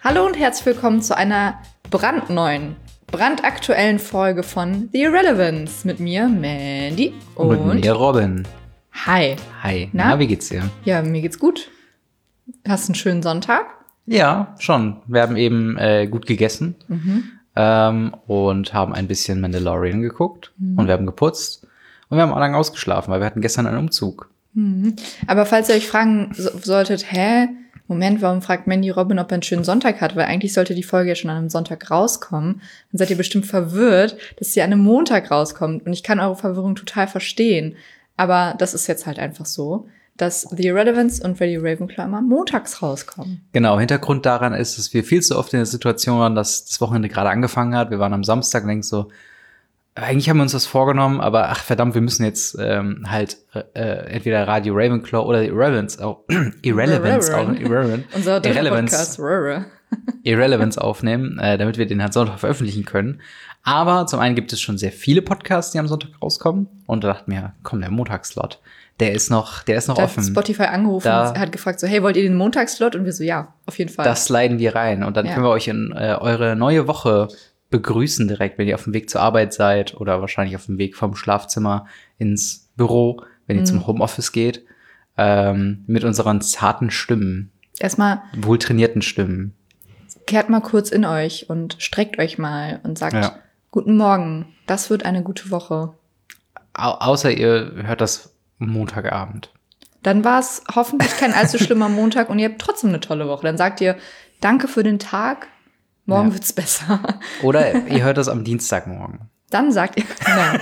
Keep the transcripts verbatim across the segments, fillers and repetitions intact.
Hallo und herzlich willkommen zu einer brandneuen, brandaktuellen Folge von The Irrelevance mit mir, Mandy und, und mit mir, Robin. Hi. Hi. Na? Na, wie geht's dir? Ja, mir geht's gut. Hast einen schönen Sonntag? Ja, schon. Wir haben eben äh, gut gegessen mhm. ähm, und haben ein bisschen Mandalorian geguckt mhm. und wir haben geputzt und wir haben auch lange ausgeschlafen, weil wir hatten gestern einen Umzug. Mhm. Aber falls ihr euch fragen so- solltet, hä, Moment, warum fragt Mandy Robin, ob er einen schönen Sonntag hat? Weil eigentlich sollte die Folge ja schon an einem Sonntag rauskommen. Dann seid ihr bestimmt verwirrt, dass sie an einem Montag rauskommt. Und ich kann eure Verwirrung total verstehen. Aber das ist jetzt halt einfach so, dass The Irrelevance und Radio Ravenclaw immer montags rauskommen. Genau, Hintergrund daran ist, dass wir viel zu oft in der Situation waren, dass das Wochenende gerade angefangen hat. Wir waren am Samstag und denken so, eigentlich haben wir uns das vorgenommen, aber ach verdammt, wir müssen jetzt ähm, halt äh, entweder Radio Ravenclaw oder Irrelevance auch Irrelevance auch Irrelevant, Unser dritter Irrelevance, Podcast, Irrelevance aufnehmen, äh, damit wir den halt Sonntag veröffentlichen können. Aber zum einen gibt es schon sehr viele Podcasts, die am Sonntag rauskommen. Und da dachten wir, komm, der Montagsslot, der ist noch, der ist noch da offen. Hat Spotify angerufen da, und hat gefragt so, hey, wollt ihr den Montagsslot? Und wir so, ja, auf jeden Fall. Das sliden wir rein und dann ja. können wir euch in äh, eure neue Woche begrüßen direkt, wenn ihr auf dem Weg zur Arbeit seid oder wahrscheinlich auf dem Weg vom Schlafzimmer ins Büro, wenn ihr mhm. zum Homeoffice geht, ähm, mit unseren zarten Stimmen. Erstmal wohltrainierten Stimmen. Kehrt mal kurz in euch und streckt euch mal und sagt, ja. guten Morgen, das wird eine gute Woche. Au- außer ihr hört das Montagabend. Dann war es hoffentlich kein allzu schlimmer Montag und ihr habt trotzdem eine tolle Woche. Dann sagt ihr, danke für den Tag, morgen ja. wird's besser. Oder ihr hört das am Dienstagmorgen. Dann sagt ihr, nein.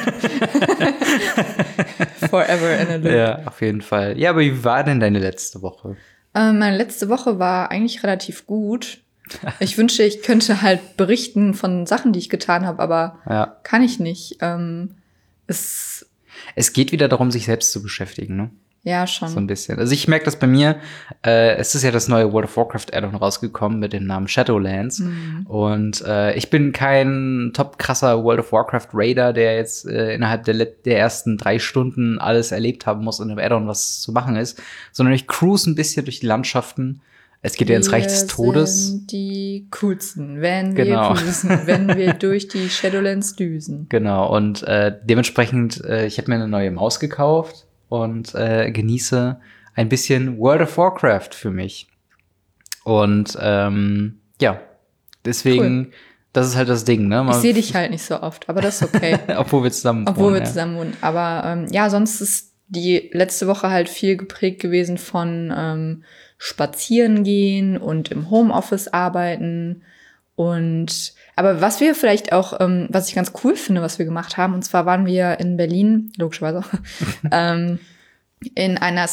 Forever in a loop. Ja, auf jeden Fall. Ja, aber wie war denn deine letzte Woche? Ähm, meine letzte Woche war eigentlich relativ gut. Ich wünschte, ich könnte halt berichten von Sachen, die ich getan habe, aber ja. kann ich nicht. Ähm, es, es geht wieder darum, sich selbst zu beschäftigen, ne? Ja, schon. So ein bisschen. Also ich merke das bei mir, äh, es ist ja das neue World of Warcraft Add-on rausgekommen mit dem Namen Shadowlands. Mhm. Und äh, ich bin kein top krasser World of Warcraft Raider, der jetzt äh, innerhalb der, der ersten drei Stunden alles erlebt haben muss und im Add-on was zu machen ist, sondern ich cruise ein bisschen durch die Landschaften. Es geht ja ins Reich des Todes. Sind die coolsten, wenn genau. wir cruisen, wenn wir durch die Shadowlands düsen. Genau, und äh, dementsprechend, äh, ich habe mir eine neue Maus gekauft und äh, genieße ein bisschen World of Warcraft für mich. Und ähm, ja, deswegen, cool. Das ist halt das Ding, ne? Man ich sehe dich halt nicht so oft, aber das ist okay. Obwohl wir zusammen wohnen. Obwohl wir ja. zusammen wohnen. Aber ähm, ja, sonst ist die letzte Woche halt viel geprägt gewesen von ähm, Spazieren gehen und im Homeoffice arbeiten. Und aber was wir vielleicht auch, ähm, was ich ganz cool finde, was wir gemacht haben, und zwar waren wir in Berlin, logischerweise, ähm, in einer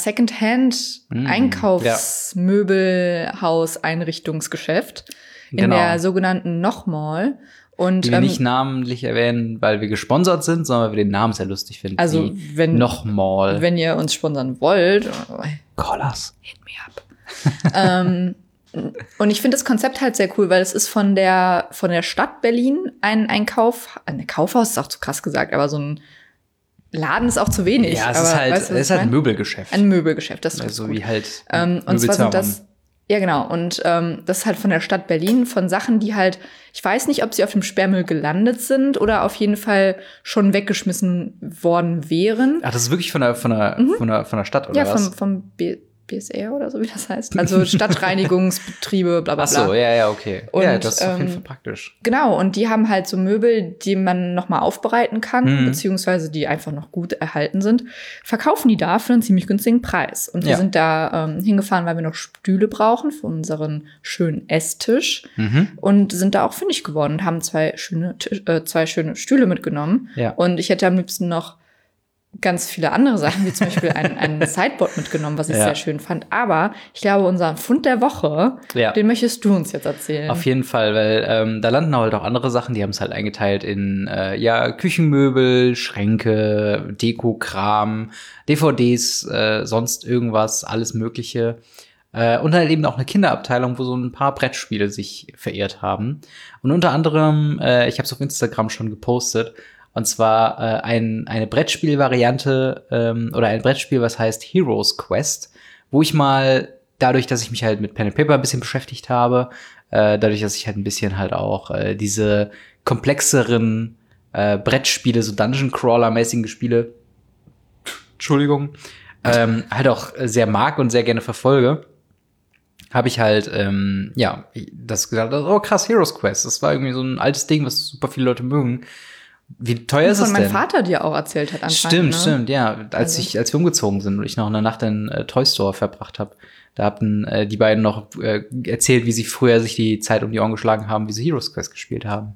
Secondhand-Einkaufsmöbelhaus-Einrichtungsgeschäft in genau. der sogenannten Noch Mall. Und, die wir ähm, nicht namentlich erwähnen, weil wir gesponsert sind, sondern weil wir den Namen sehr lustig finden. Also wenn Noch Mall. Wenn ihr uns sponsern wollt, call us. Hit me up. ähm, und ich finde das Konzept halt sehr cool, weil es ist von der von der Stadt Berlin ein, ein Kauf, ein Kaufhaus ist auch zu krass gesagt, aber so ein Laden ist auch zu wenig. Ja, es aber, ist halt, weißt du, es ist halt ein Möbelgeschäft. Ein Möbelgeschäft, das ist also gut. wie halt ähm, Und zwar sind das, ja genau, und ähm, das ist halt von der Stadt Berlin, von Sachen, die halt, ich weiß nicht, ob sie auf dem Sperrmüll gelandet sind oder auf jeden Fall schon weggeschmissen worden wären. Ach, das ist wirklich von der, von der, mhm. von der, von der Stadt, oder ja, was? Ja, vom, vom B- B S R oder so, wie das heißt. Also Stadtreinigungsbetriebe, bla bla bla. Ach so, ja, ja, okay. Und, ja, das ist auf jeden ähm, Fall praktisch. Genau, und die haben halt so Möbel, die man noch mal aufbereiten kann, mhm. beziehungsweise die einfach noch gut erhalten sind, verkaufen die da für einen ziemlich günstigen Preis. Und wir ja. sind da ähm, hingefahren, weil wir noch Stühle brauchen für unseren schönen Esstisch mhm. und sind da auch fündig geworden und haben zwei schöne, äh, zwei schöne Stühle mitgenommen. Ja. Und ich hätte am liebsten noch ganz viele andere Sachen, wie zum Beispiel ein, ein Sideboard mitgenommen, was ich ja. sehr schön fand. Aber ich glaube, unser Fund der Woche, ja. den möchtest du uns jetzt erzählen. Auf jeden Fall, weil ähm, da landen halt auch andere Sachen, die haben es halt eingeteilt in äh, ja Küchenmöbel, Schränke, Dekokram, D V Ds, äh, sonst irgendwas, alles Mögliche. Äh, und halt eben auch eine Kinderabteilung, wo so ein paar Brettspiele sich verirrt haben. Und unter anderem, äh, ich habe es auf Instagram schon gepostet, und zwar äh, ein, eine Brettspielvariante ähm, oder ein Brettspiel, was heißt Heroes Quest, wo ich mal dadurch, dass ich mich halt mit Pen and Paper ein bisschen beschäftigt habe, äh, dadurch, dass ich halt ein bisschen halt auch äh, diese komplexeren äh, Brettspiele, so Dungeon-Crawler-mäßigen Spiele, Entschuldigung, ähm, halt auch sehr mag und sehr gerne verfolge, habe ich halt, ähm, ja, das gesagt, oh krass, Heroes Quest, das war irgendwie so ein altes Ding, was super viele Leute mögen. Wie teuer und ist es denn? Von meinem Vater dir auch erzählt hat anscheinend. Stimmt, ne? stimmt, ja. Als Also. ich, als wir umgezogen sind und ich noch eine Nacht in äh, Toy Store verbracht habe, da hatten äh, die beiden noch äh, erzählt, wie sie früher sich die Zeit um die Ohren geschlagen haben, wie sie Heroes Quest gespielt haben.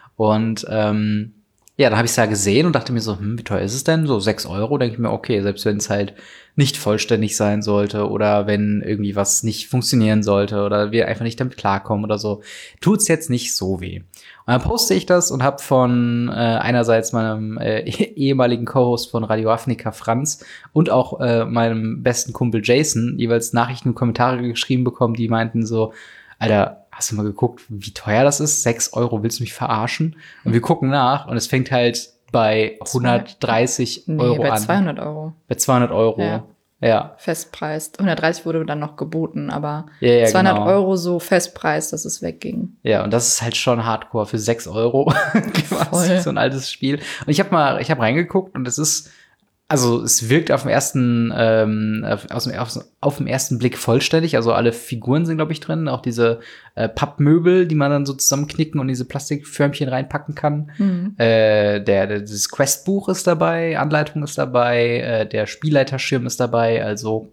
Und ähm, ja, dann habe ich es da gesehen und dachte mir so, hm, wie teuer ist es denn? So sechs Euro, denke ich mir, okay, selbst wenn es halt nicht vollständig sein sollte oder wenn irgendwie was nicht funktionieren sollte oder wir einfach nicht damit klarkommen oder so, tut's jetzt nicht so weh. Und dann poste ich das und habe von äh, einerseits meinem äh, ehemaligen Co-Host von Radio Afrika, Franz, und auch äh, meinem besten Kumpel Jason jeweils Nachrichten und Kommentare geschrieben bekommen, die meinten so, Alter, hast du mal geguckt, wie teuer das ist? Sechs Euro, willst du mich verarschen? Und wir gucken nach und es fängt halt bei hundertdreißig nee, Euro bei an. zweihundert Euro. Bei zweihundert Euro. Ja. Ja. Festpreis. hundertdreißig wurde dann noch geboten, aber Ja, ja, zweihundert genau. Euro so Festpreis, dass es wegging. Ja, und das ist halt schon Hardcore für sechs Euro. Voll. So ein altes Spiel. Und ich habe mal, ich habe reingeguckt und es ist, also es wirkt auf dem ersten, ähm, aus dem, auf, auf dem ersten Blick vollständig. Also alle Figuren sind, glaube ich, drin. Auch diese äh, Pappmöbel, die man dann so zusammenknicken und diese Plastikförmchen reinpacken kann. Mhm. Äh, der, der, das Questbuch ist dabei, Anleitung ist dabei, äh, der Spielleiterschirm ist dabei. Also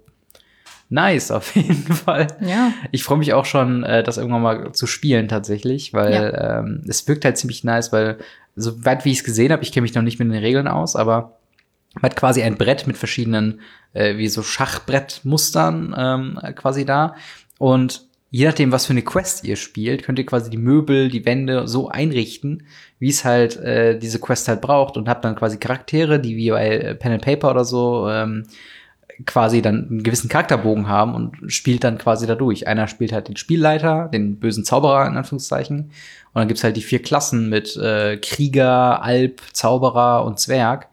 nice, auf jeden Fall. Ja. Ich freue mich auch schon, äh, das irgendwann mal zu spielen tatsächlich, weil Ja. ähm, es wirkt halt ziemlich nice, weil so weit wie ich es gesehen habe, ich kenne mich noch nicht mit den Regeln aus, aber man hat quasi ein Brett mit verschiedenen, äh, wie so Schachbrettmustern ähm, quasi da. Und je nachdem, was für eine Quest ihr spielt, könnt ihr quasi die Möbel, die Wände so einrichten, wie es halt äh, diese Quest halt braucht. Und habt dann quasi Charaktere, die wie bei Pen and Paper oder so ähm, quasi dann einen gewissen Charakterbogen haben und spielt dann quasi dadurch. Einer spielt halt den Spielleiter, den bösen Zauberer in Anführungszeichen. Und dann gibt's halt die vier Klassen mit äh, Krieger, Alp, Zauberer und Zwerg.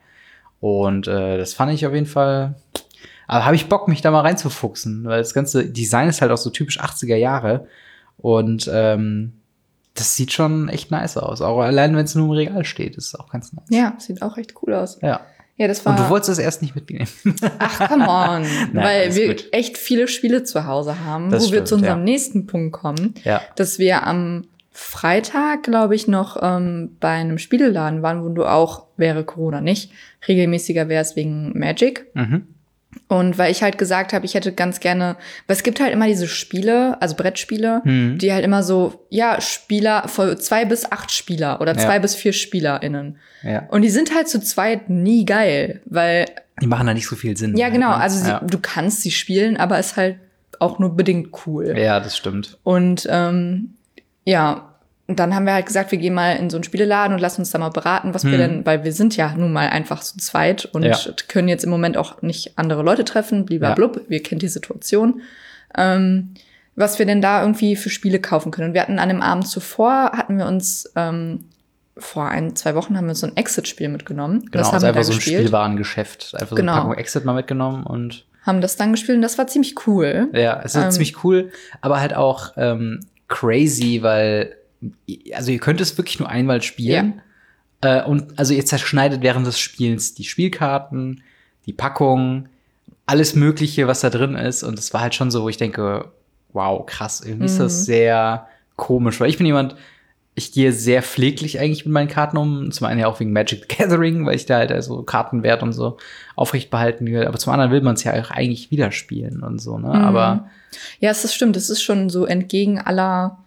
Und äh, das fand ich auf jeden Fall, aber habe ich Bock, mich da mal reinzufuchsen, weil das ganze Design ist halt auch so typisch achtziger Jahre und ähm, das sieht schon echt nice aus. Auch allein, wenn es nur im Regal steht, ist es auch ganz nice. Ja, sieht auch echt cool aus. Ja. Ja, das war. Und du wolltest es erst nicht mitnehmen. Ach, come on. Nein, weil alles wir gut. echt viele Spiele zu Hause haben, Das wo wir stimmt, zu unserem ja. nächsten Punkt kommen, Ja. dass wir am Freitag, glaube ich, noch ähm, bei einem Spieleladen waren, wo du auch, wäre Corona nicht, regelmäßiger wärst wegen Magic. Mhm. Und weil ich halt gesagt habe, ich hätte ganz gerne, weil es gibt halt immer diese Spiele, also Brettspiele, Mhm. die halt immer so, ja, Spieler, von zwei bis acht Spieler oder zwei Ja. bis vier SpielerInnen. Ja. Und die sind halt zu zweit nie geil, weil, Die machen da nicht so viel Sinn. ja genau, halt, ne? also sie, ja. du kannst sie spielen, aber ist halt auch nur bedingt cool. ja, das stimmt. Und ähm, ja, und dann haben wir halt gesagt, wir gehen mal in so einen Spieleladen und lassen uns da mal beraten, was wir Hm. denn, weil wir sind ja nun mal einfach zu zweit und Ja. können jetzt im Moment auch nicht andere Leute treffen, blub, wir kennen die Situation. Ähm, was wir denn da irgendwie für Spiele kaufen können. Und wir hatten an dem Abend zuvor, hatten wir uns, ähm, vor ein, zwei Wochen haben wir uns so ein Exit-Spiel mitgenommen. Genau, das haben also wir einfach da so ein gespielt. Spielwarengeschäft. Einfach Genau. so eine Packung Exit mal mitgenommen und Haben das dann gespielt und das war ziemlich cool. ja, es ist Ähm, ziemlich cool, aber halt auch ähm, crazy, weil also ihr könnt es wirklich nur einmal spielen. Äh, und also ihr zerschneidet während des Spielens die Spielkarten, die Packung, alles Mögliche, was da drin ist. Und das war halt schon so, wo ich denke, wow, krass, irgendwie ist das sehr komisch. Weil ich bin jemand, ich gehe sehr pfleglich eigentlich mit meinen Karten um. Zum einen ja auch wegen Magic the Gathering, weil ich da halt also Kartenwert und so aufrecht behalten will. Aber zum anderen will man es ja auch eigentlich wieder spielen und so, ne? Mhm. Aber Ja, es ist stimmt, es ist schon so entgegen aller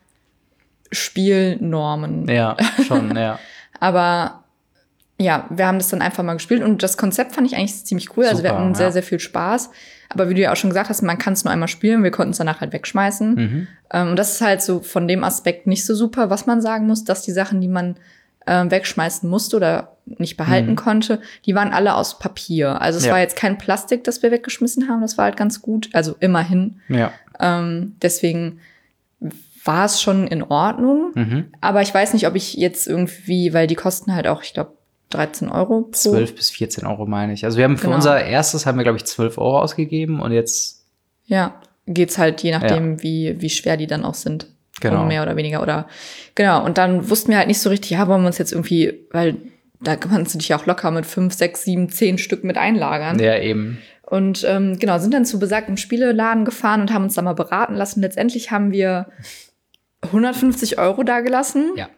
Spielnormen. ja, schon, ja. Aber ja, wir haben das dann einfach mal gespielt und das Konzept fand ich eigentlich ziemlich cool. Also wir Super, hatten sehr, ja. sehr viel Spaß. Aber wie du ja auch schon gesagt hast, man kann es nur einmal spielen, wir konnten es danach halt wegschmeißen. Mhm. Ähm, und das ist halt so von dem Aspekt nicht so super, was man sagen muss, dass die Sachen, die man ähm, wegschmeißen musste oder nicht behalten Mhm. konnte, die waren alle aus Papier. Also es Ja. war jetzt kein Plastik, das wir weggeschmissen haben, das war halt ganz gut. Also immerhin. Ja. Ähm, deswegen war es schon in Ordnung. Mhm. Aber ich weiß nicht, ob ich jetzt irgendwie, weil die kosten halt auch, ich glaube, dreizehn Euro pro. zwölf bis vierzehn Euro meine ich. Also wir haben für Genau. unser erstes haben wir, glaube ich, zwölf Euro ausgegeben und jetzt Ja, geht's halt je nachdem, Ja. wie, wie schwer die dann auch sind. Genau. Um mehr oder weniger. Oder genau. Und dann wussten wir halt nicht so richtig, ja, wollen wir uns jetzt irgendwie, weil da kannst du dich ja auch locker mit fünf, sechs, sieben, zehn Stück mit einlagern. Ja, eben. Und ähm, genau, sind dann zu besagtem Spieleladen gefahren und haben uns da mal beraten lassen. Letztendlich haben wir hundertfünfzig Euro dagelassen. Ja.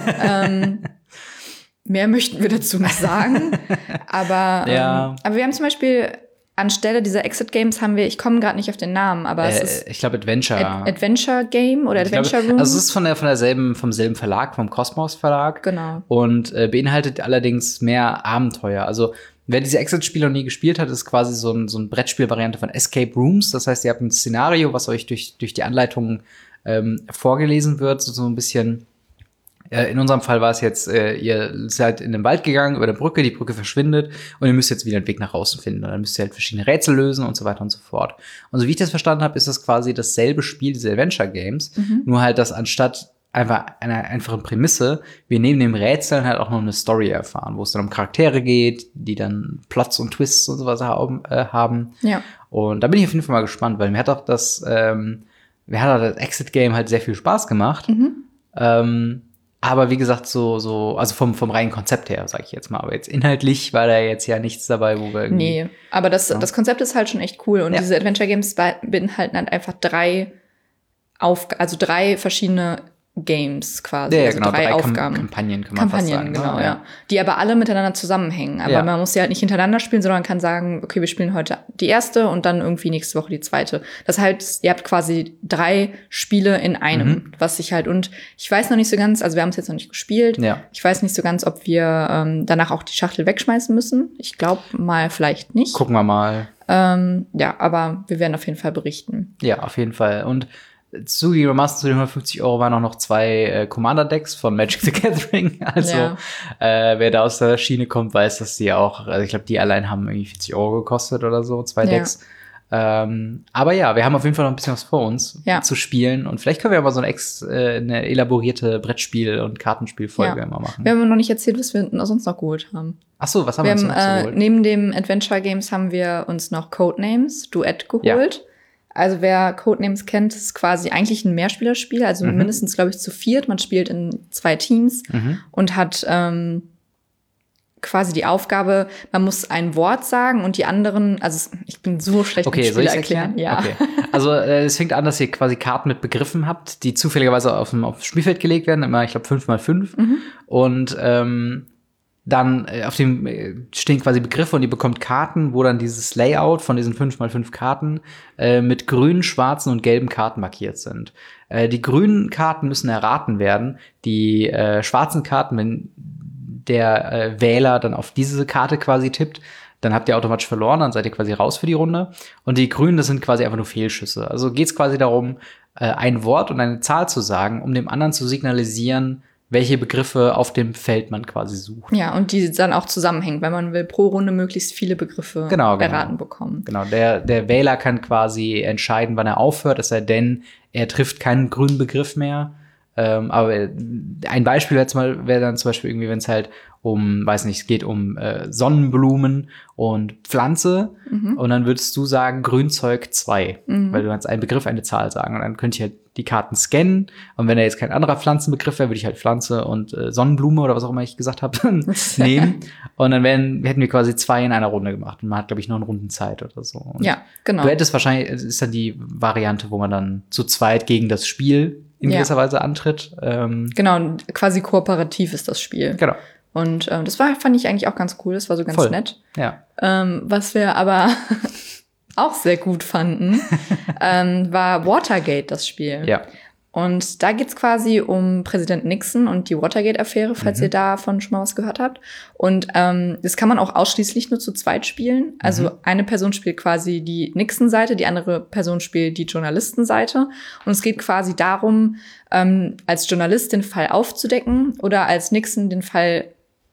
ähm, mehr möchten wir dazu nicht sagen. aber, Ja. ähm, aber wir haben zum Beispiel anstelle dieser Exit Games haben wir, ich komme gerade nicht auf den Namen, aber es Äh, ist ich glaube Adventure. Ad- Adventure Game oder Ich glaube, Adventure Room. also es ist von der von derselben vom selben Verlag, vom Cosmos Verlag. Genau. Und äh, beinhaltet allerdings mehr Abenteuer. Also wer diese Exit-Spiele noch nie gespielt hat, ist quasi so ein so ein Brettspiel-Variante von Escape Rooms. Das heißt, ihr habt ein Szenario, was euch durch durch die Anleitungen ähm, vorgelesen wird, so, so ein bisschen. Äh, in unserem Fall war es jetzt, äh, ihr seid in den Wald gegangen, über der Brücke, die Brücke verschwindet und ihr müsst jetzt wieder einen Weg nach draußen finden. Und dann müsst ihr halt verschiedene Rätsel lösen und so weiter und so fort. Und so wie ich das verstanden habe, ist das quasi dasselbe Spiel, diese Adventure Games, Mhm. nur halt, dass anstatt einfach einer einfachen Prämisse, wir neben dem Rätseln halt auch noch eine Story erfahren, wo es dann um Charaktere geht, die dann Plots und Twists und sowas haben. Äh, haben. Ja. Und da bin ich auf jeden Fall mal gespannt, weil mir hat auch das, ähm, mir hat auch das Exit-Game halt sehr viel Spaß gemacht. Mhm. Ähm, aber wie gesagt, so, so, also vom, vom reinen Konzept her, sag ich jetzt mal. Aber jetzt inhaltlich war da jetzt ja nichts dabei, wo wir irgendwie. Nee, aber das, Ja. das Konzept ist halt schon echt cool. Und Ja. diese Adventure Games be- beinhalten halt einfach drei Auf, also drei verschiedene Games quasi. Ja, ja, also genau, drei, drei Kam- Aufgaben. Kampagnen kann man Kampagnen, fast sagen. genau, ne? ja. Die aber alle miteinander zusammenhängen. Aber Ja. man muss sie halt nicht hintereinander spielen, sondern kann sagen, okay, wir spielen heute die erste und dann irgendwie nächste Woche die zweite. Das heißt, ihr habt quasi drei Spiele in einem, Mhm. was sich halt, und ich weiß noch nicht so ganz, also wir haben es jetzt noch nicht gespielt. Ja. Ich weiß nicht so ganz, ob wir ähm, danach auch die Schachtel wegschmeißen müssen. Ich glaube mal vielleicht nicht. Gucken wir mal. Ähm, ja, aber wir werden auf jeden Fall berichten. Ja, auf jeden Fall. Und zugegebenermaßen zu den hundertfünfzig Euro waren auch noch zwei äh, Commander-Decks von Magic the Gathering. Also, Ja. äh, wer da aus der Schiene kommt, weiß, dass die auch, also ich glaube, die allein haben irgendwie vierzig Euro gekostet oder so, zwei Ja. Decks. Ähm, aber ja, wir haben auf jeden Fall noch ein bisschen was vor uns Ja. zu spielen. Und vielleicht können wir aber so eine, ex, äh, eine elaborierte Brettspiel- und Kartenspielfolge Ja. immer machen. Wir haben noch nicht erzählt, was wir sonst noch geholt haben. Ach so, was haben Wir wir, haben, uns noch äh, geholt? neben dem Adventure Games haben wir uns noch Codenames Duett geholt. Also wer Codenames kennt, ist quasi eigentlich ein Mehrspielerspiel, also Mhm. mindestens, glaube ich, zu viert. Man spielt in zwei Teams Mhm. und hat ähm, quasi die Aufgabe, man muss ein Wort sagen und die anderen, also es- ich bin so schlecht Okay, mit soll Spiel ich erklären. erklären? Ja. Okay. Also äh, es fängt an, dass ihr quasi Karten mit Begriffen habt, die zufälligerweise auf dem aufs Spielfeld gelegt werden, immer, ich glaube, fünf mal fünf. Mhm. Und ähm, dann äh, auf dem äh, stehen quasi Begriffe und ihr bekommt Karten, wo dann dieses Layout von diesen fünf mal fünf Karten äh, mit grünen, schwarzen und gelben Karten markiert sind. Äh, die grünen Karten müssen erraten werden. Die äh, schwarzen Karten, wenn der äh, Wähler dann auf diese Karte quasi tippt, dann habt ihr automatisch verloren, dann seid ihr quasi raus für die Runde. Und die Grünen, das sind quasi einfach nur Fehlschüsse. Also geht es quasi darum, äh, ein Wort und eine Zahl zu sagen, um dem anderen zu signalisieren, welche Begriffe auf dem Feld man quasi sucht. Ja, und die dann auch zusammenhängen, weil man will pro Runde möglichst viele Begriffe Genau, genau. erraten bekommen. Genau, der, der Wähler kann quasi entscheiden, wann er aufhört, es sei denn, er trifft keinen grünen Begriff mehr. Ähm, aber ein Beispiel wäre mal wäre dann zum Beispiel irgendwie, wenn es halt um, weiß nicht, es geht um äh, Sonnenblumen und Pflanze Mhm. und dann würdest du sagen Grünzeug zwei, Mhm. weil du kannst einen Begriff, eine Zahl sagen und dann könnte ich halt die Karten scannen und wenn da jetzt kein anderer Pflanzenbegriff wäre, würde ich halt Pflanze und äh, Sonnenblume oder was auch immer ich gesagt habe nehmen und dann wären, hätten wir quasi zwei in einer Runde gemacht und man hat, glaube ich, noch eine Rundenzeit oder so. Und Ja, genau. Du hättest wahrscheinlich, es ist dann die Variante, wo man dann zu zweit gegen das Spiel in Ja. gewisser Weise antritt. Ähm, Genau, und quasi kooperativ ist das Spiel. genau, Und ähm, das war, fand ich eigentlich auch ganz cool. Das war so ganz Voll. nett. ja. Ähm, was wir aber auch sehr gut fanden, ähm, war Watergate, das Spiel. Ja. Und da geht's quasi um Präsident Nixon und die Watergate-Affäre, falls Mhm. ihr davon schon mal was gehört habt. Und ähm, das kann man auch ausschließlich nur zu zweit spielen. Also Mhm. eine Person spielt quasi die Nixon-Seite, die andere Person spielt die Journalistenseite. Und es geht quasi darum, ähm, als Journalist den Fall aufzudecken oder als Nixon den Fall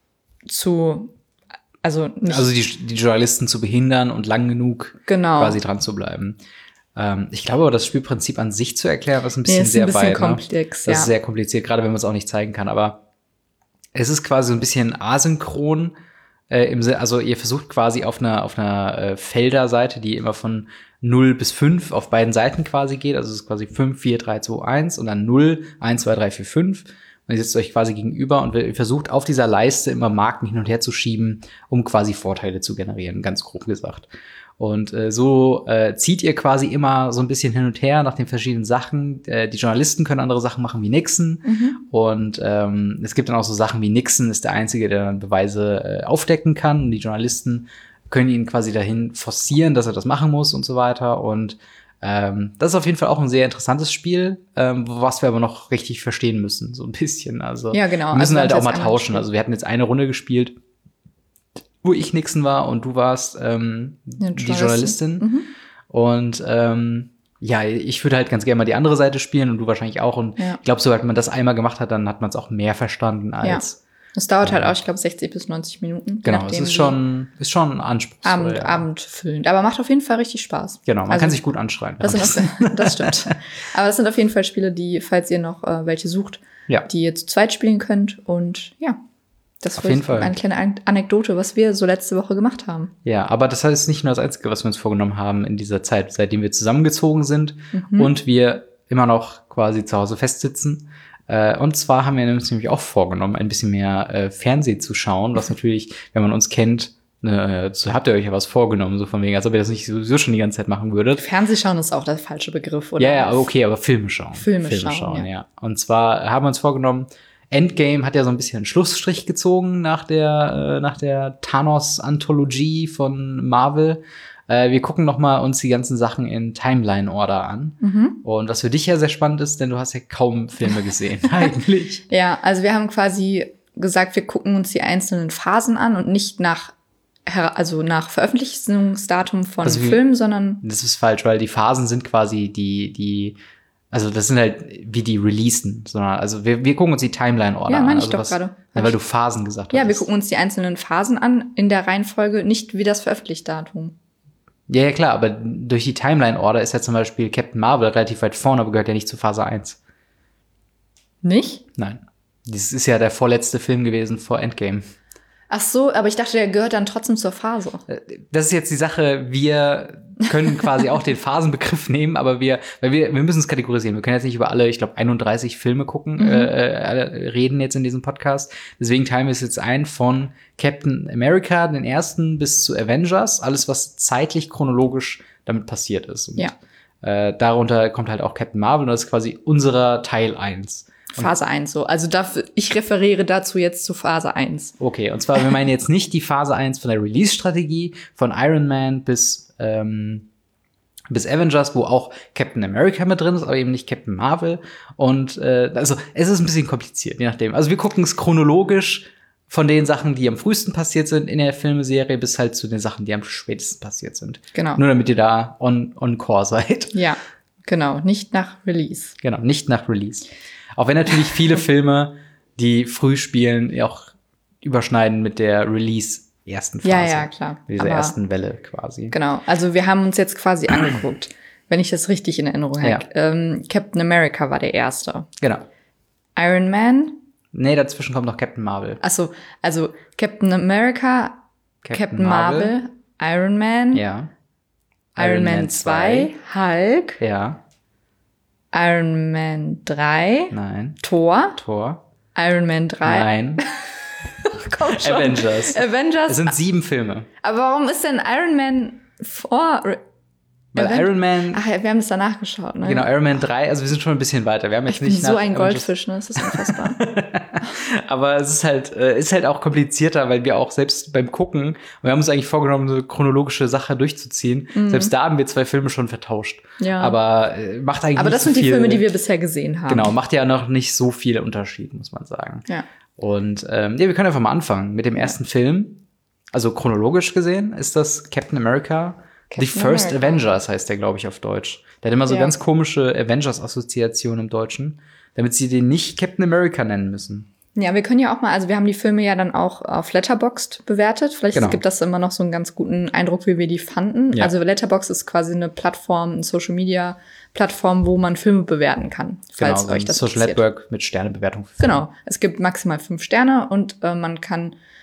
zu, also nicht Also die, die Journalisten zu behindern und lang genug genau. quasi dran zu bleiben. Ähm, ich glaube aber, das Spielprinzip an sich zu erklären, ist ein Nee, bisschen ist sehr ein bisschen weit. Ne? komplex, Das ja. ist sehr kompliziert, gerade wenn man es auch nicht zeigen kann. Aber es ist quasi so ein bisschen asynchron Äh, im, Sin- also ihr versucht quasi auf einer, auf einer äh, Felderseite, die immer von null bis fünf auf beiden Seiten quasi geht. Also es ist quasi fünf, vier, drei, zwei, eins und dann null, eins, zwei, drei, vier, fünf. Und ihr setzt euch quasi gegenüber und ihr versucht auf dieser Leiste immer Marken hin und her zu schieben, um quasi Vorteile zu generieren, ganz grob gesagt. Und äh, so äh, zieht ihr quasi immer so ein bisschen hin und her nach den verschiedenen Sachen. Äh, die Journalisten können andere Sachen machen wie Nixon. Mhm. Und ähm, es gibt dann auch so Sachen wie Nixon ist der Einzige, der dann Beweise äh, aufdecken kann. Und die Journalisten können ihn quasi dahin forcieren, dass er das machen muss und so weiter. Und ähm, das ist auf jeden Fall auch ein sehr interessantes Spiel, ähm, was wir aber noch richtig verstehen müssen, so ein bisschen. Also Ja, genau. wir müssen Also, halt wir auch haben mal jetzt einmal tauschen. gespielt. Also wir hatten jetzt eine Runde gespielt, wo ich Nixon war und du warst ähm, Ja, die Journalistin. Journalistin. Mhm. Und ähm, ja, ich würde halt ganz gerne mal die andere Seite spielen und du wahrscheinlich auch. Und Ja. ich glaube, sobald man das einmal gemacht hat, dann hat man es auch mehr verstanden als Das dauert halt auch, ich glaube, sechzig bis neunzig Minuten. je genau. Es nachdem, ist wie schon ist schon anspruchsvoll. Abend, ja. abendfüllend. Aber macht auf jeden Fall richtig Spaß. Genau, man Also, kann sich gut anschreien. Das, sind auf, das stimmt. Aber das sind auf jeden Fall Spiele, die, falls ihr noch äh, welche sucht, Ja. die ihr zu zweit spielen könnt. Und ja, das Auf war jeden jetzt Fall. eine kleine An- Anekdote, was wir so letzte Woche gemacht haben. Ja, aber das heißt nicht nur das Einzige, was wir uns vorgenommen haben in dieser Zeit, seitdem wir zusammengezogen sind Mhm. und wir immer noch quasi zu Hause festsitzen. Äh, und zwar haben wir uns nämlich auch vorgenommen, ein bisschen mehr äh, Fernsehen zu schauen, was natürlich, wenn man uns kennt, ne, so habt ihr euch ja was vorgenommen, so von wegen, als ob ihr das nicht sowieso schon die ganze Zeit machen würdet. Fernsehschauen ist auch der falsche Begriff, oder? Ja, ja, aber okay, aber Filme schauen. Filme schauen, ja. Und zwar haben wir uns vorgenommen, Endgame hat ja so ein bisschen einen Schlussstrich gezogen nach der, äh, nach der Thanos-Anthologie von Marvel. Äh, wir gucken noch mal uns die ganzen Sachen in Timeline-Order an. Mhm. Und was für dich ja sehr spannend ist, denn du hast ja kaum Filme gesehen, eigentlich. Ja, also wir haben quasi gesagt, wir gucken uns die einzelnen Phasen an und nicht nach, her- also nach Veröffentlichungsdatum von Also wir- Filmen, sondern Das ist falsch, weil die Phasen sind quasi die, die, also das sind halt wie die Releasen, sondern also wir, wir gucken uns die Timeline-Order Ja, an. meine ich also doch was- gerade. Ja, weil du Phasen gesagt hast. ja, wir gucken uns die einzelnen Phasen an in der Reihenfolge, nicht wie das Veröffentlichungsdatum. Ja, ja, klar, aber durch die Timeline-Order ist ja zum Beispiel Captain Marvel relativ weit vorne, aber gehört ja nicht zu Phase eins. Nicht? Nein. Das ist ja der vorletzte Film gewesen vor Endgame. Ach so, aber ich dachte, der gehört dann trotzdem zur Phase. Das ist jetzt die Sache, wir können quasi auch den Phasenbegriff nehmen, aber wir, weil wir, wir müssen es kategorisieren. Wir können jetzt nicht über alle, ich glaube, einunddreißig Filme gucken, Mhm. äh, reden jetzt in diesem Podcast. Deswegen teilen wir es jetzt ein von Captain America, den ersten, bis zu Avengers. Alles, was zeitlich chronologisch damit passiert ist. Und, Ja. äh, darunter kommt halt auch Captain Marvel und das ist quasi unserer Teil eins. Phase eins so. Also dafür, ich referiere dazu jetzt zu Phase eins. Okay, und zwar, wir meinen jetzt nicht die Phase eins von der Release-Strategie, von Iron Man bis, ähm, bis Avengers, wo auch Captain America mit drin ist, aber eben nicht Captain Marvel. Und äh, also es ist ein bisschen kompliziert, je nachdem. Also wir gucken es chronologisch von den Sachen, die am frühesten passiert sind in der Filmserie, bis halt zu den Sachen, die am spätesten passiert sind. Genau. Nur damit ihr da on, on core seid. Ja, genau. Nicht nach Release. Genau, nicht nach Release. Auch wenn natürlich viele Filme, die früh spielen, auch überschneiden mit der Release-ersten Phase. Ja, ja, klar. Mit dieser Aber- ersten Welle quasi. Genau. Also wir haben uns jetzt quasi angeguckt, wenn ich das richtig in Erinnerung habe. Ja. Ähm, Captain America war der erste. Genau. Iron Man. Nee, dazwischen kommt noch Captain Marvel. Achso, also Captain America, Captain, Marvel, Iron Man, Ja. Iron, Man zwei, Hulk, Ja. Iron Man drei, Nein. Thor, Thor. Iron Man drei. Nein. Komm schon. Avengers. Avengers. Es sind sieben Filme. Aber warum ist denn Iron Man vor? Weil Aven- Iron Man, Ach, ja, wir haben es danach geschaut, ne? genau, Iron Man drei, also wir sind schon ein bisschen weiter. Wir haben jetzt Ich bin nicht so nach ein Avengers- Goldfisch, ne? Das ist unfassbar. Aber es ist halt, äh, ist halt auch komplizierter, weil wir auch selbst beim Gucken, wir haben uns eigentlich vorgenommen, so eine chronologische Sache durchzuziehen. Selbst da haben wir zwei Filme schon vertauscht. Mhm. Ja. Aber äh, macht eigentlich Aber nicht das so sind die viel, Filme, die wir bisher gesehen haben. Genau, macht ja noch nicht so viel Unterschied, muss man sagen. Ja. Und ähm, ja, wir können einfach mal anfangen mit dem ersten Film. Also chronologisch gesehen ist das Captain America. The Captain First America. Avengers heißt der, glaube ich, auf Deutsch. Der hat immer so Ja. ganz komische Avengers-Assoziationen im Deutschen, damit sie den nicht Captain America nennen müssen. Ja, wir können ja auch mal, also wir haben die Filme ja dann auch auf Letterboxd bewertet. Vielleicht Genau. gibt das immer noch so einen ganz guten Eindruck, wie wir die fanden. Ja. Also Letterboxd ist quasi eine Plattform, eine Social-Media-Plattform, wo man Filme bewerten kann, falls Genau, so euch ein das Social interessiert. Network mit Sternebewertung. für Filme. Genau, es gibt maximal fünf Sterne und äh, man kann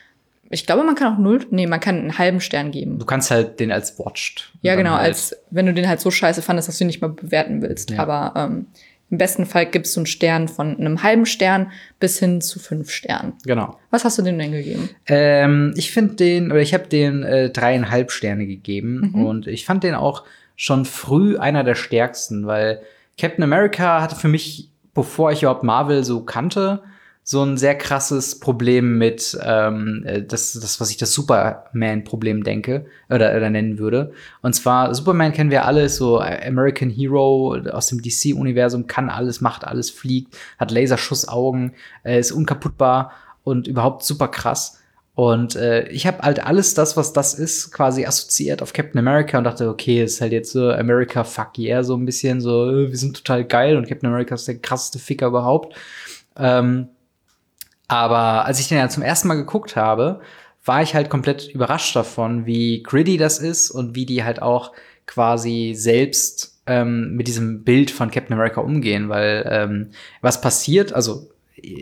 Ich glaube, man kann auch null, nee, man kann einen halben Stern geben. Du kannst halt den als watched. Ja, genau, halt als wenn du den halt so scheiße fandest, dass du ihn nicht mal bewerten willst. Ja. Aber ähm, im besten Fall gibst du einen Stern von einem halben Stern bis hin zu fünf Sternen. Genau. Was hast du dem denn gegeben? Ähm, ich finde den, oder ich habe den äh, dreieinhalb Sterne gegeben. Mhm. Und ich fand den auch schon früh einer der stärksten, weil Captain America hatte für mich, bevor ich überhaupt Marvel so kannte, so ein sehr krasses Problem mit ähm, das, das, was ich das Superman-Problem denke oder, oder nennen würde. Und zwar, Superman kennen wir alle, ist so American Hero aus dem D C-Universum, kann alles, macht alles, fliegt, hat Laserschussaugen, äh, ist unkaputtbar und überhaupt super krass. Und äh, ich habe halt alles das, was das ist, quasi assoziiert auf Captain America und dachte, okay, ist halt jetzt so America fuck yeah, so ein bisschen so, äh, wir sind total geil und Captain America ist der krasseste Ficker überhaupt. Ähm, Aber als ich den ja zum ersten Mal geguckt habe, war ich halt komplett überrascht davon, wie gritty das ist und wie die halt auch quasi selbst ähm, mit diesem Bild von Captain America umgehen, weil ähm, was passiert, also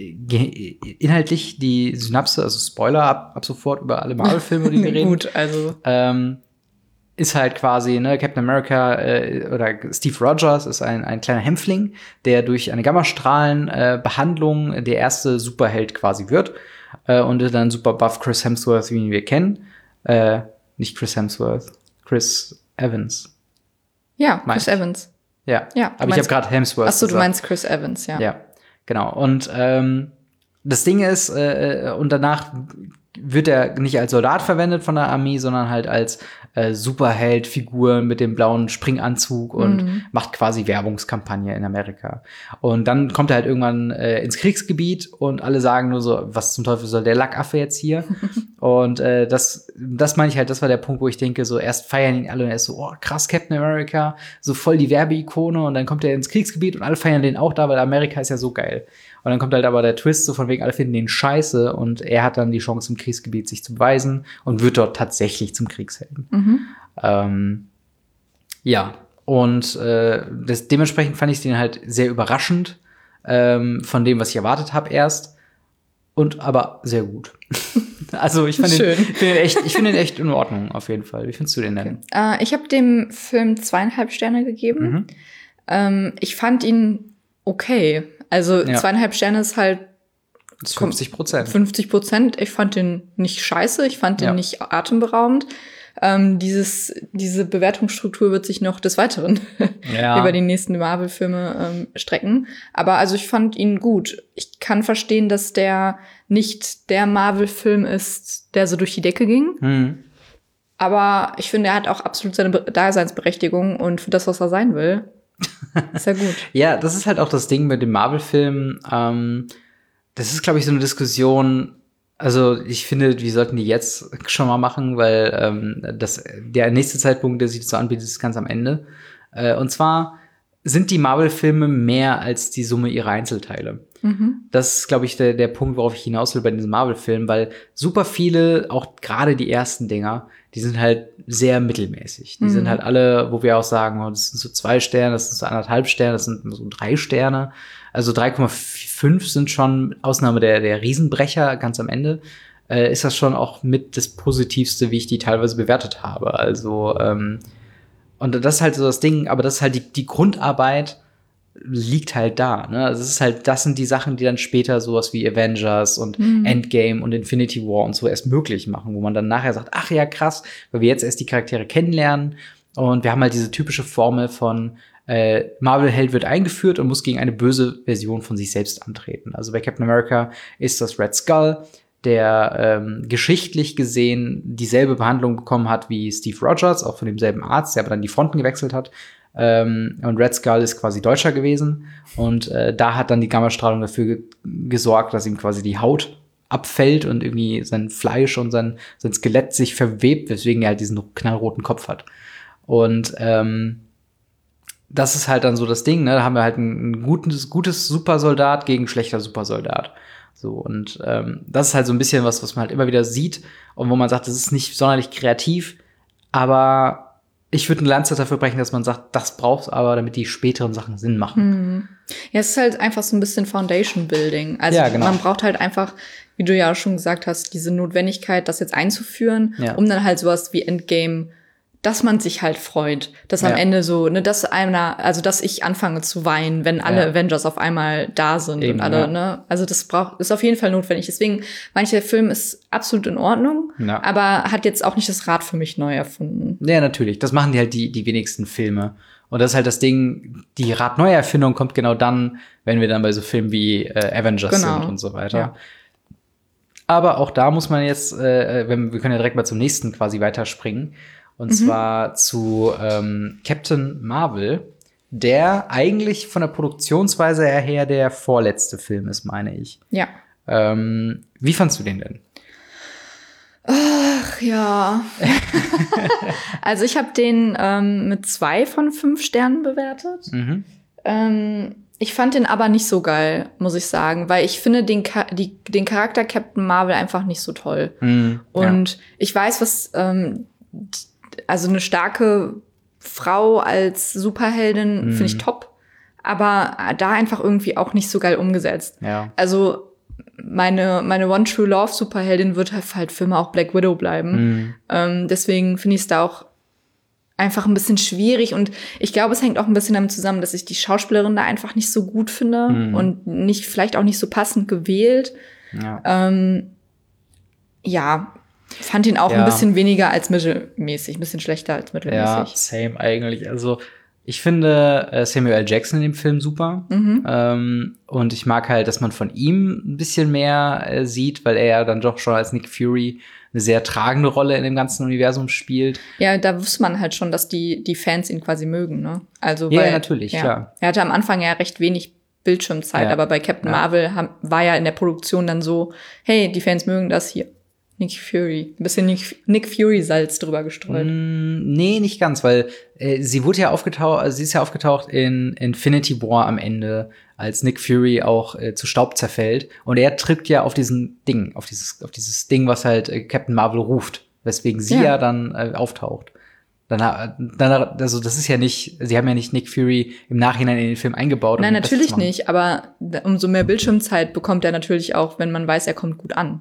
äh, inhaltlich die Synapse, also Spoiler ab, ab sofort über alle Marvel-Filme, die wir reden. Gut, also Ähm, ist halt quasi, ne, Captain America äh, oder Steve Rogers ist ein, ein kleiner Hämpfling, der durch eine Gammastrahlenbehandlung äh, der erste Superheld quasi wird äh, und dann super buff Chris Hemsworth, wie ihn wir kennen. Äh, nicht Chris Hemsworth, Chris Evans. ja, Mein Chris ich. Evans. Ja, Ja, du aber ich habe meinst- gerade Hemsworth Ach so, du gesagt. meinst Chris Evans, ja. Ja, genau. Und ähm, das Ding ist, äh, und danach wird er nicht als Soldat verwendet von der Armee, sondern halt als äh, Superheld-Figur mit dem blauen Springanzug und Mhm. macht quasi Werbungskampagne in Amerika. Und dann kommt er halt irgendwann äh, ins Kriegsgebiet und alle sagen nur so, was zum Teufel soll der Lackaffe jetzt hier? Und äh, das, das meine ich halt, das war der Punkt, wo ich denke, so erst feiern ihn alle und er ist so, oh krass, Captain America, so voll die Werbeikone und dann kommt er ins Kriegsgebiet und alle feiern den auch da, weil Amerika ist ja so geil. Und dann kommt halt aber der Twist, so von wegen, alle finden den scheiße und er hat dann die Chance im Kriegsgebiet sich zu beweisen und wird dort tatsächlich zum Kriegshelden. Mhm. Ähm, ja, und äh, das, dementsprechend fand ich den halt sehr überraschend ähm, von dem, was ich erwartet habe erst. Und aber sehr gut. Also ich fand den, Schön. find den echt, ich finde den echt in Ordnung, auf jeden Fall. Wie findest du den denn? Äh, ich habe dem Film zweieinhalb Sterne gegeben. Mhm. Ähm, ich fand ihn okay. Also Ja. zweieinhalb Sterne ist halt Das ist fünfzig Prozent. fünfzig Prozent. Ich fand den nicht scheiße, ich fand den Ja. nicht atemberaubend. Ähm, dieses, diese Bewertungsstruktur wird sich noch des Weiteren Ja. über die nächsten Marvel-Filme ähm, strecken. Aber also ich fand ihn gut. Ich kann verstehen, dass der nicht der Marvel-Film ist, der so durch die Decke ging. Mhm. Aber ich finde, er hat auch absolut seine Be- Daseinsberechtigung und für das, was er sein will, ist er gut. Ja, das ist halt auch das Ding mit dem Marvel-Film. Ähm, das ist, glaube ich, so eine Diskussion. Also ich finde, wir sollten die jetzt schon mal machen, weil ähm, das, der nächste Zeitpunkt, der sich so anbietet, ist ganz am Ende. Äh, und zwar sind die Marvel-Filme mehr als die Summe ihrer Einzelteile. Mhm. Das ist, glaube ich, der, der Punkt, worauf ich hinaus will bei diesen Marvel-Filmen, weil super viele, auch gerade die ersten Dinger, die sind halt sehr mittelmäßig. Die Mhm. sind halt alle, wo wir auch sagen, oh, das sind so zwei Sterne, das sind so anderthalb Sterne, das sind so drei Sterne. Also drei Komma fünf sind schon, Ausnahme der, der Riesenbrecher ganz am Ende, äh, ist das schon auch mit das Positivste, wie ich die teilweise bewertet habe. Also, ähm, und das ist halt so das Ding, aber das ist halt die, die Grundarbeit liegt halt da, ne? Also es ist halt, das sind die Sachen, die dann später sowas wie Avengers und Mhm. Endgame und Infinity War und so erst möglich machen, wo man dann nachher sagt, ach ja, krass, weil wir jetzt erst die Charaktere kennenlernen und wir haben halt diese typische Formel von äh, Marvel-Held wird eingeführt und muss gegen eine böse Version von sich selbst antreten. Also bei Captain America ist das Red Skull, der ähm, geschichtlich gesehen dieselbe Behandlung bekommen hat wie Steve Rogers, auch von demselben Arzt, der aber dann die Fronten gewechselt hat. Ähm, und Red Skull ist quasi Deutscher gewesen. Und äh, da hat dann die Gammastrahlung dafür ge gesorgt, dass ihm quasi die Haut abfällt und irgendwie sein Fleisch und sein, sein Skelett sich verwebt, weswegen er halt diesen knallroten Kopf hat. Und ähm, das ist halt dann so das Ding, ne? Da haben wir halt ein, ein gutes, gutes Supersoldat gegen schlechter Supersoldat. So, und ähm, das ist halt so ein bisschen was, was man halt immer wieder sieht und wo man sagt, das ist nicht sonderlich kreativ, aber ich würde eine Lanze dafür brechen, dass man sagt, das braucht's aber, damit die späteren Sachen Sinn machen. Mhm. Ja, es ist halt einfach so ein bisschen Foundation Building. Also ja, genau. man braucht halt einfach, wie du ja auch schon gesagt hast, diese Notwendigkeit, das jetzt einzuführen, ja. um dann halt sowas wie Endgame, dass man sich halt freut, dass am ja. Ende so, ne, dass einer, also dass ich anfange zu weinen, wenn alle ja. Avengers auf einmal da sind Eben, und alle, ja. ne, also das braucht, ist auf jeden Fall notwendig. Deswegen, mancher Film ist absolut in Ordnung, ja. aber hat jetzt auch nicht das Rad für mich neu erfunden. Ja, natürlich. Das machen die halt die, die wenigsten Filme. Und das ist halt das Ding, die Radneuerfindung kommt genau dann, wenn wir dann bei so Filmen wie äh, Avengers genau. sind und so weiter. Ja. Aber auch da muss man jetzt, äh, wenn, wir können ja direkt mal zum nächsten quasi weiterspringen. Und mhm. zwar zu ähm, Captain Marvel, der eigentlich von der Produktionsweise her der vorletzte Film ist, meine ich. Ja. Ähm, wie fandst du den denn? Ach, ja. Also ich habe den ähm, mit zwei von fünf Sternen bewertet. Mhm. Ähm, ich fand den aber nicht so geil, muss ich sagen, weil ich finde den, Ka- die, den Charakter Captain Marvel einfach nicht so toll. Mhm, Und ja. ich weiß, was ähm, also eine starke Frau als Superheldin mhm. finde ich top, aber da einfach irgendwie auch nicht so geil umgesetzt. Ja. Also meine meine One True Love Superheldin wird halt für immer auch Black Widow bleiben. Mhm. Ähm, deswegen finde ich es da auch einfach ein bisschen schwierig und ich glaube, es hängt auch ein bisschen damit zusammen, dass ich die Schauspielerin da einfach nicht so gut finde mhm. und nicht vielleicht auch nicht so passend gewählt. Ja. Ähm, ja. Fand ihn auch ja. ein bisschen weniger als mittelmäßig, ein bisschen schlechter als mittelmäßig. Ja, same eigentlich. Also ich finde äh, Samuel L. Jackson in dem Film super. Mhm. Ähm, und ich mag halt, dass man von ihm ein bisschen mehr äh, sieht, weil er ja dann doch schon als Nick Fury eine sehr tragende Rolle in dem ganzen Universum spielt. Ja, da wusste man halt schon, dass die die Fans ihn quasi mögen, ne? Also ja, weil, ja natürlich, ja. klar. Er hatte am Anfang ja recht wenig Bildschirmzeit, ja. aber bei Captain ja. Marvel haben, war ja in der Produktion dann so, hey, die Fans mögen das hier. Nick Fury. Ein bisschen Nick, Nick Fury-Salz drüber gestreut. Mm, nee, nicht ganz, weil äh, sie wurde ja aufgetaucht, also sie ist ja aufgetaucht in Infinity War am Ende, als Nick Fury auch äh, zu Staub zerfällt. Und er trifft ja auf diesen Ding, auf dieses, auf dieses Ding, was halt äh, Captain Marvel ruft, weswegen sie ja, ja dann äh, auftaucht. Dann, dann, also das ist ja nicht, sie haben ja nicht Nick Fury im Nachhinein in den Film eingebaut. Nein, um natürlich nicht, aber umso mehr Bildschirmzeit bekommt er natürlich auch, wenn man weiß, er kommt gut an.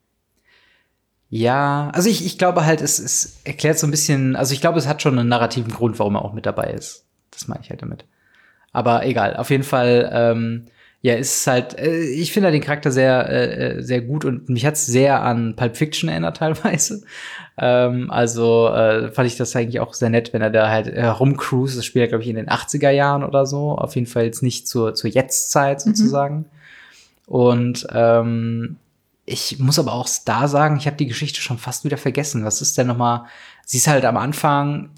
Ja, also ich, ich glaube halt, es, es erklärt so ein bisschen, also ich glaube, es hat schon einen narrativen Grund, warum er auch mit dabei ist. Das meine ich halt damit. Aber egal, auf jeden Fall, ähm, ja, ist halt, äh, ich finde halt den Charakter sehr, äh, sehr gut und mich hat's sehr an Pulp Fiction erinnert teilweise. Ähm, also äh, fand ich das eigentlich auch sehr nett, wenn er da halt herumcruist. Das spielt ja, glaube ich, in den achtziger Jahren oder so. Auf jeden Fall jetzt nicht zur, zur Jetztzeit sozusagen. Mhm. Und ähm, ich muss aber auch da sagen, ich habe die Geschichte schon fast wieder vergessen. Was ist denn nochmal? Sie ist halt am Anfang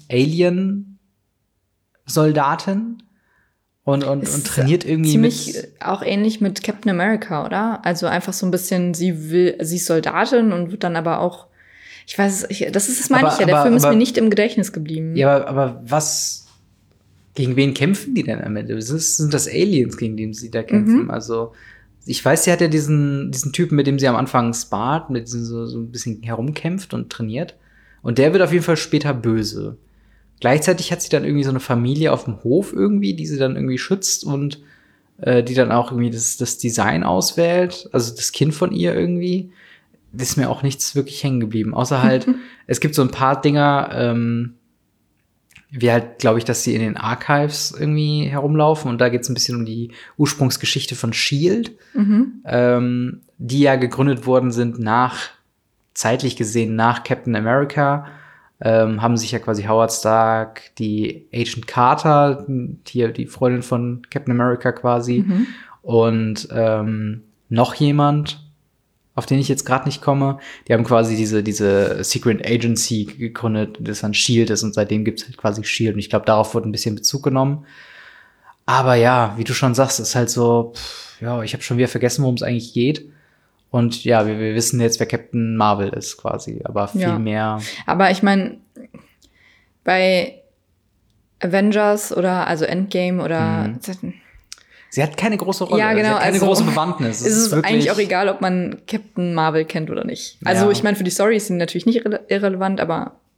Alien-Soldatin und, und, und trainiert irgendwie ziemlich mit. Auch ähnlich mit Captain America, oder? Also einfach so ein bisschen, sie will, sie ist Soldatin und wird dann aber auch, ich weiß, ich, das ist das meine aber, ich ja, der aber, Film ist aber, mir nicht im Gedächtnis geblieben. Ja, aber, aber was, gegen wen kämpfen die denn am Ende? Das sind das Aliens, gegen die sie da kämpfen? Mhm. Also ich weiß, sie hat ja diesen, diesen Typen, mit dem sie am Anfang spart, mit diesem so, so ein bisschen herumkämpft und trainiert. Und der wird auf jeden Fall später böse. Gleichzeitig hat sie dann irgendwie so eine Familie auf dem Hof irgendwie, die sie dann irgendwie schützt und äh, die dann auch irgendwie das, das Design auswählt. Also das Kind von ihr irgendwie. Das ist mir auch nichts wirklich hängen geblieben. Außer halt, es gibt so ein paar Dinger, ähm, wie halt, glaube ich, dass sie in den Archives irgendwie herumlaufen. Und da geht es ein bisschen um die Ursprungsgeschichte von S H I E L D, mhm. ähm, die ja gegründet worden sind nach, zeitlich gesehen, nach Captain America. Ähm, haben sich ja quasi Howard Stark, die Agent Carter, die, die Freundin von Captain America quasi, mhm. und ähm, noch jemand, auf den ich jetzt gerade nicht komme, die haben quasi diese diese Secret Agency gegründet, das dann S H I E L D ist, und seitdem gibt's halt quasi S H I E L D. Und ich glaube, darauf wurde ein bisschen Bezug genommen. Aber ja, wie du schon sagst, ist halt so, pff, ja, ich habe schon wieder vergessen, worum es eigentlich geht. Und ja, wir, wir wissen jetzt, wer Captain Marvel ist quasi, aber viel ja. mehr. Aber ich meine, bei Avengers oder also Endgame oder mhm. Sie hat keine große Rolle, ja, genau, sie hat keine also, große Bewandtnis. Es ist, ist eigentlich auch egal, ob man Captain Marvel kennt oder nicht. Also ja. ich meine, für die Story ist sie natürlich nicht irre- irrelevant, aber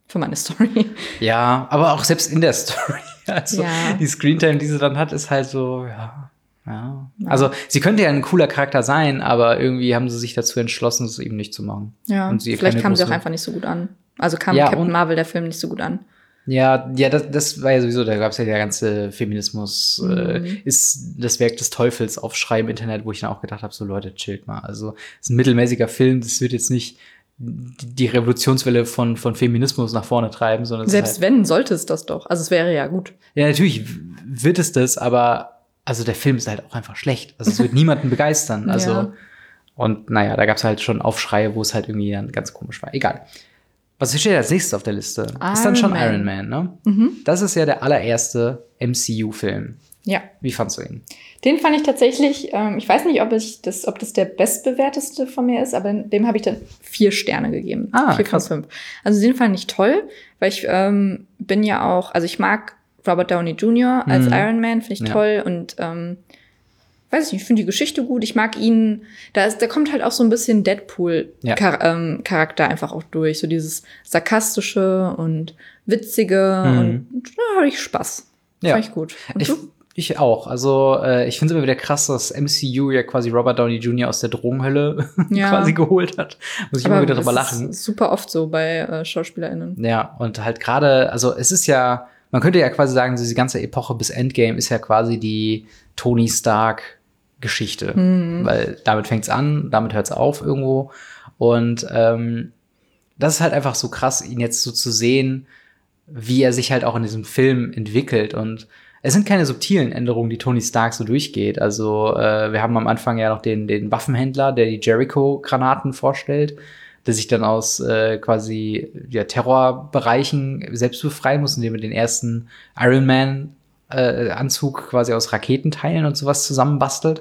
für meine Story. Ja, aber auch selbst in der Story. Also Ja. die Screentime, die sie dann hat, ist halt so, ja, ja. Also sie könnte ja ein cooler Charakter sein, aber irgendwie haben sie sich dazu entschlossen, es eben nicht zu machen. Ja, Und sie vielleicht keine kam sie auch große- einfach nicht so gut an. Also kam Ja, Captain und- Marvel, der Film, nicht so gut an. Ja, ja, das, das war ja sowieso, da gab es ja der ganze Feminismus, Mhm. äh, ist das Werk des Teufels Aufschrei im Internet, wo ich dann auch gedacht habe, so Leute, chillt mal. Also es ist ein mittelmäßiger Film, das wird jetzt nicht die die Revolutionswelle von, von Feminismus nach vorne treiben, sondern es ist Selbst halt, wenn, sollte es das doch. Also es wäre ja gut. ja, natürlich w- wird es das, aber also der Film ist halt auch einfach schlecht. Also es wird niemanden begeistern. Also Ja. und naja, da gab es halt schon Aufschreie, wo es halt irgendwie dann ganz komisch war. Egal. Was steht als nächstes auf der Liste? ist dann Iron schon Man. Iron Man, ne? Mhm. Das ist ja der allererste M C U-Film. Ja. Wie fandst du ihn? Den fand ich tatsächlich, ähm, ich weiß nicht, ob, ich das, ob das der bestbewerteste von mir ist, aber dem habe ich dann vier Sterne gegeben. Ah, vier krass. von fünf. Also den fand ich toll, weil ich ähm, bin ja auch, also ich mag Robert Downey Junior als Mhm. Iron Man, finde ich Ja. toll und ähm, weiß ich nicht, ich finde die Geschichte gut. Ich mag ihn, da, ist, da kommt halt auch so ein bisschen Deadpool-Charakter ähm, Charakter einfach auch durch. So dieses sarkastische und witzige Mhm. und da habe ich Spaß. Ja. Fand ich gut. Und Ich, du? ich auch. Also äh, ich finde es immer wieder krass, dass M C U ja quasi Robert Downey Junior aus der Drogenhölle Ja. quasi geholt hat. Muss ich immer wieder drüber es lachen. ist super oft so bei äh, SchauspielerInnen. Ja, und halt gerade, also es ist ja, man könnte ja quasi sagen, diese ganze Epoche bis Endgame ist ja quasi die Tony Stark-Geschichte. Weil damit fängt's an, damit hört's auf irgendwo. Und ähm, das ist halt einfach so krass, ihn jetzt so zu sehen, wie er sich halt auch in diesem Film entwickelt. Und es sind keine subtilen Änderungen, die Tony Stark so durchgeht. Also äh, wir haben am Anfang ja noch den, den Waffenhändler, der die Jericho-Granaten vorstellt, der sich dann aus äh, quasi ja, Terrorbereichen selbst befreien muss, indem er den ersten Iron Man äh, Anzug quasi aus Raketenteilen und sowas zusammenbastelt.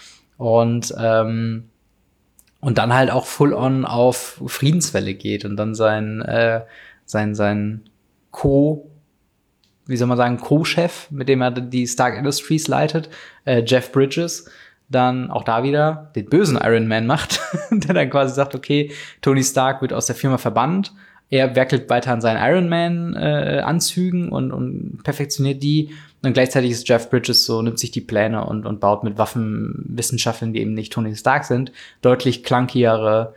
Und ähm, und dann halt auch full on auf Friedenswelle geht und dann sein äh, sein sein Co wie soll man sagen, Co-Chef, mit dem er die Stark Industries leitet, äh, Jeff Bridges, dann auch da wieder den bösen Iron Man macht, der dann quasi sagt, okay, Tony Stark wird aus der Firma verbannt, er werkelt weiter an seinen Iron Man äh, Anzügen und, und perfektioniert die und gleichzeitig ist Jeff Bridges so, nimmt sich die Pläne und, und baut mit Waffenwissenschaftlern, die eben nicht Tony Stark sind, deutlich clunkigere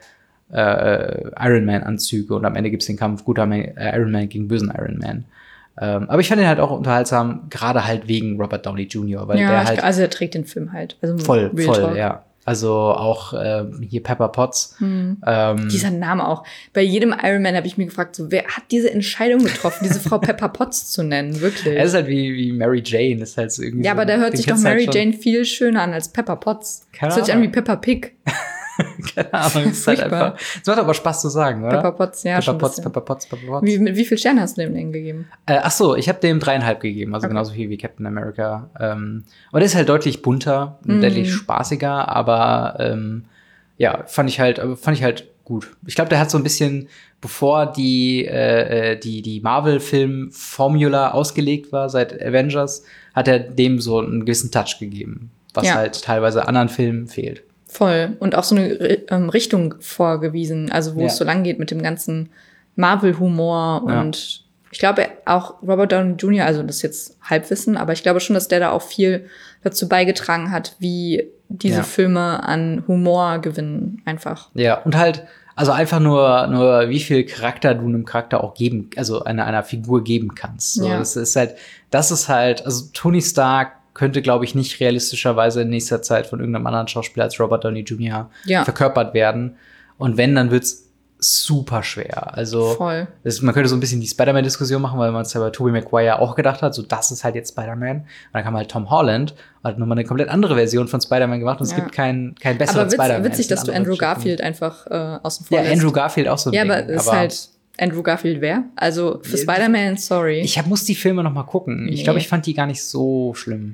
äh, Iron Man Anzüge und am Ende gibt's den Kampf guter Man, äh, Iron Man gegen bösen Iron Man. Ähm, aber ich fand ihn halt auch unterhaltsam, gerade halt wegen Robert Downey Junior, weil Ja, der ich, halt also er trägt den Film halt. Also voll, Real voll, Talk. ja. Also auch ähm, hier Pepper Potts. Mhm. Ähm, Dieser Name auch. Bei jedem Iron Man habe ich mir gefragt, so, wer hat diese Entscheidung getroffen, diese Frau Pepper Potts zu nennen? Wirklich. er ist halt wie, wie Mary Jane, ist halt so irgendwie. Ja, so, aber da hört den sich doch kennst du Mary halt schon. Jane viel schöner an als Pepper Potts. Keine Das hört sich an Ahnung. wie Peppa Pig. Keine Ahnung, es ist halt Furchtbar. einfach. Es macht aber Spaß zu sagen, oder? Pepper Potts, ja, Pepper schon ein Potts, bisschen. Pepper Potts, Pepper Potts. Wie, mit wie viel Sterne hast du dem denn gegeben? Äh, ach so, ich habe dem dreieinhalb gegeben, also Okay. genauso viel wie Captain America. Ähm, und er ist halt deutlich bunter, und Mhm. deutlich spaßiger, aber ähm, ja, fand ich halt, fand ich halt gut. Ich glaube, der hat so ein bisschen, bevor die äh, die die Marvel-Film-Formula ausgelegt war seit Avengers, hat er dem so einen gewissen Touch gegeben, was Ja. halt teilweise anderen Filmen fehlt. Voll. Und auch so eine Ri- ähm, Richtung vorgewiesen, also wo Ja. es so lang geht mit dem ganzen Marvel-Humor Ja. und ich glaube auch Robert Downey Junior, also das ist jetzt Halbwissen, aber ich glaube schon, dass der da auch viel dazu beigetragen hat, wie diese Ja. Filme an Humor gewinnen, einfach. Ja, und halt, also einfach nur, nur wie viel Charakter du einem Charakter auch geben, also einer, einer Figur geben kannst. So, Ja. das ist halt, das ist halt, also Tony Stark könnte, glaube ich, nicht realistischerweise in nächster Zeit von irgendeinem anderen Schauspieler als Robert Downey Junior Ja. verkörpert werden. Und wenn, dann wird's super schwer. Also, Voll. das, man könnte so ein bisschen die Spider-Man-Diskussion machen, weil man es ja bei Tobey Maguire auch gedacht hat, so das ist halt jetzt Spider-Man. Und dann kam halt Tom Holland, hat nochmal eine komplett andere Version von Spider-Man gemacht und es Ja. gibt keinen kein besseren Aber witz, Spider-Man. witzig, Es sind dass du andere Andrew Geschichten. Garfield einfach äh, außen vor Ja, lässt. Andrew Garfield auch so ein Ja, Ding. aber es ist halt Andrew Garfield wer? Also für Ja, Spider-Man, sorry. Ich hab, muss die Filme noch mal gucken. Ich Nee. glaube, ich fand die gar nicht so schlimm.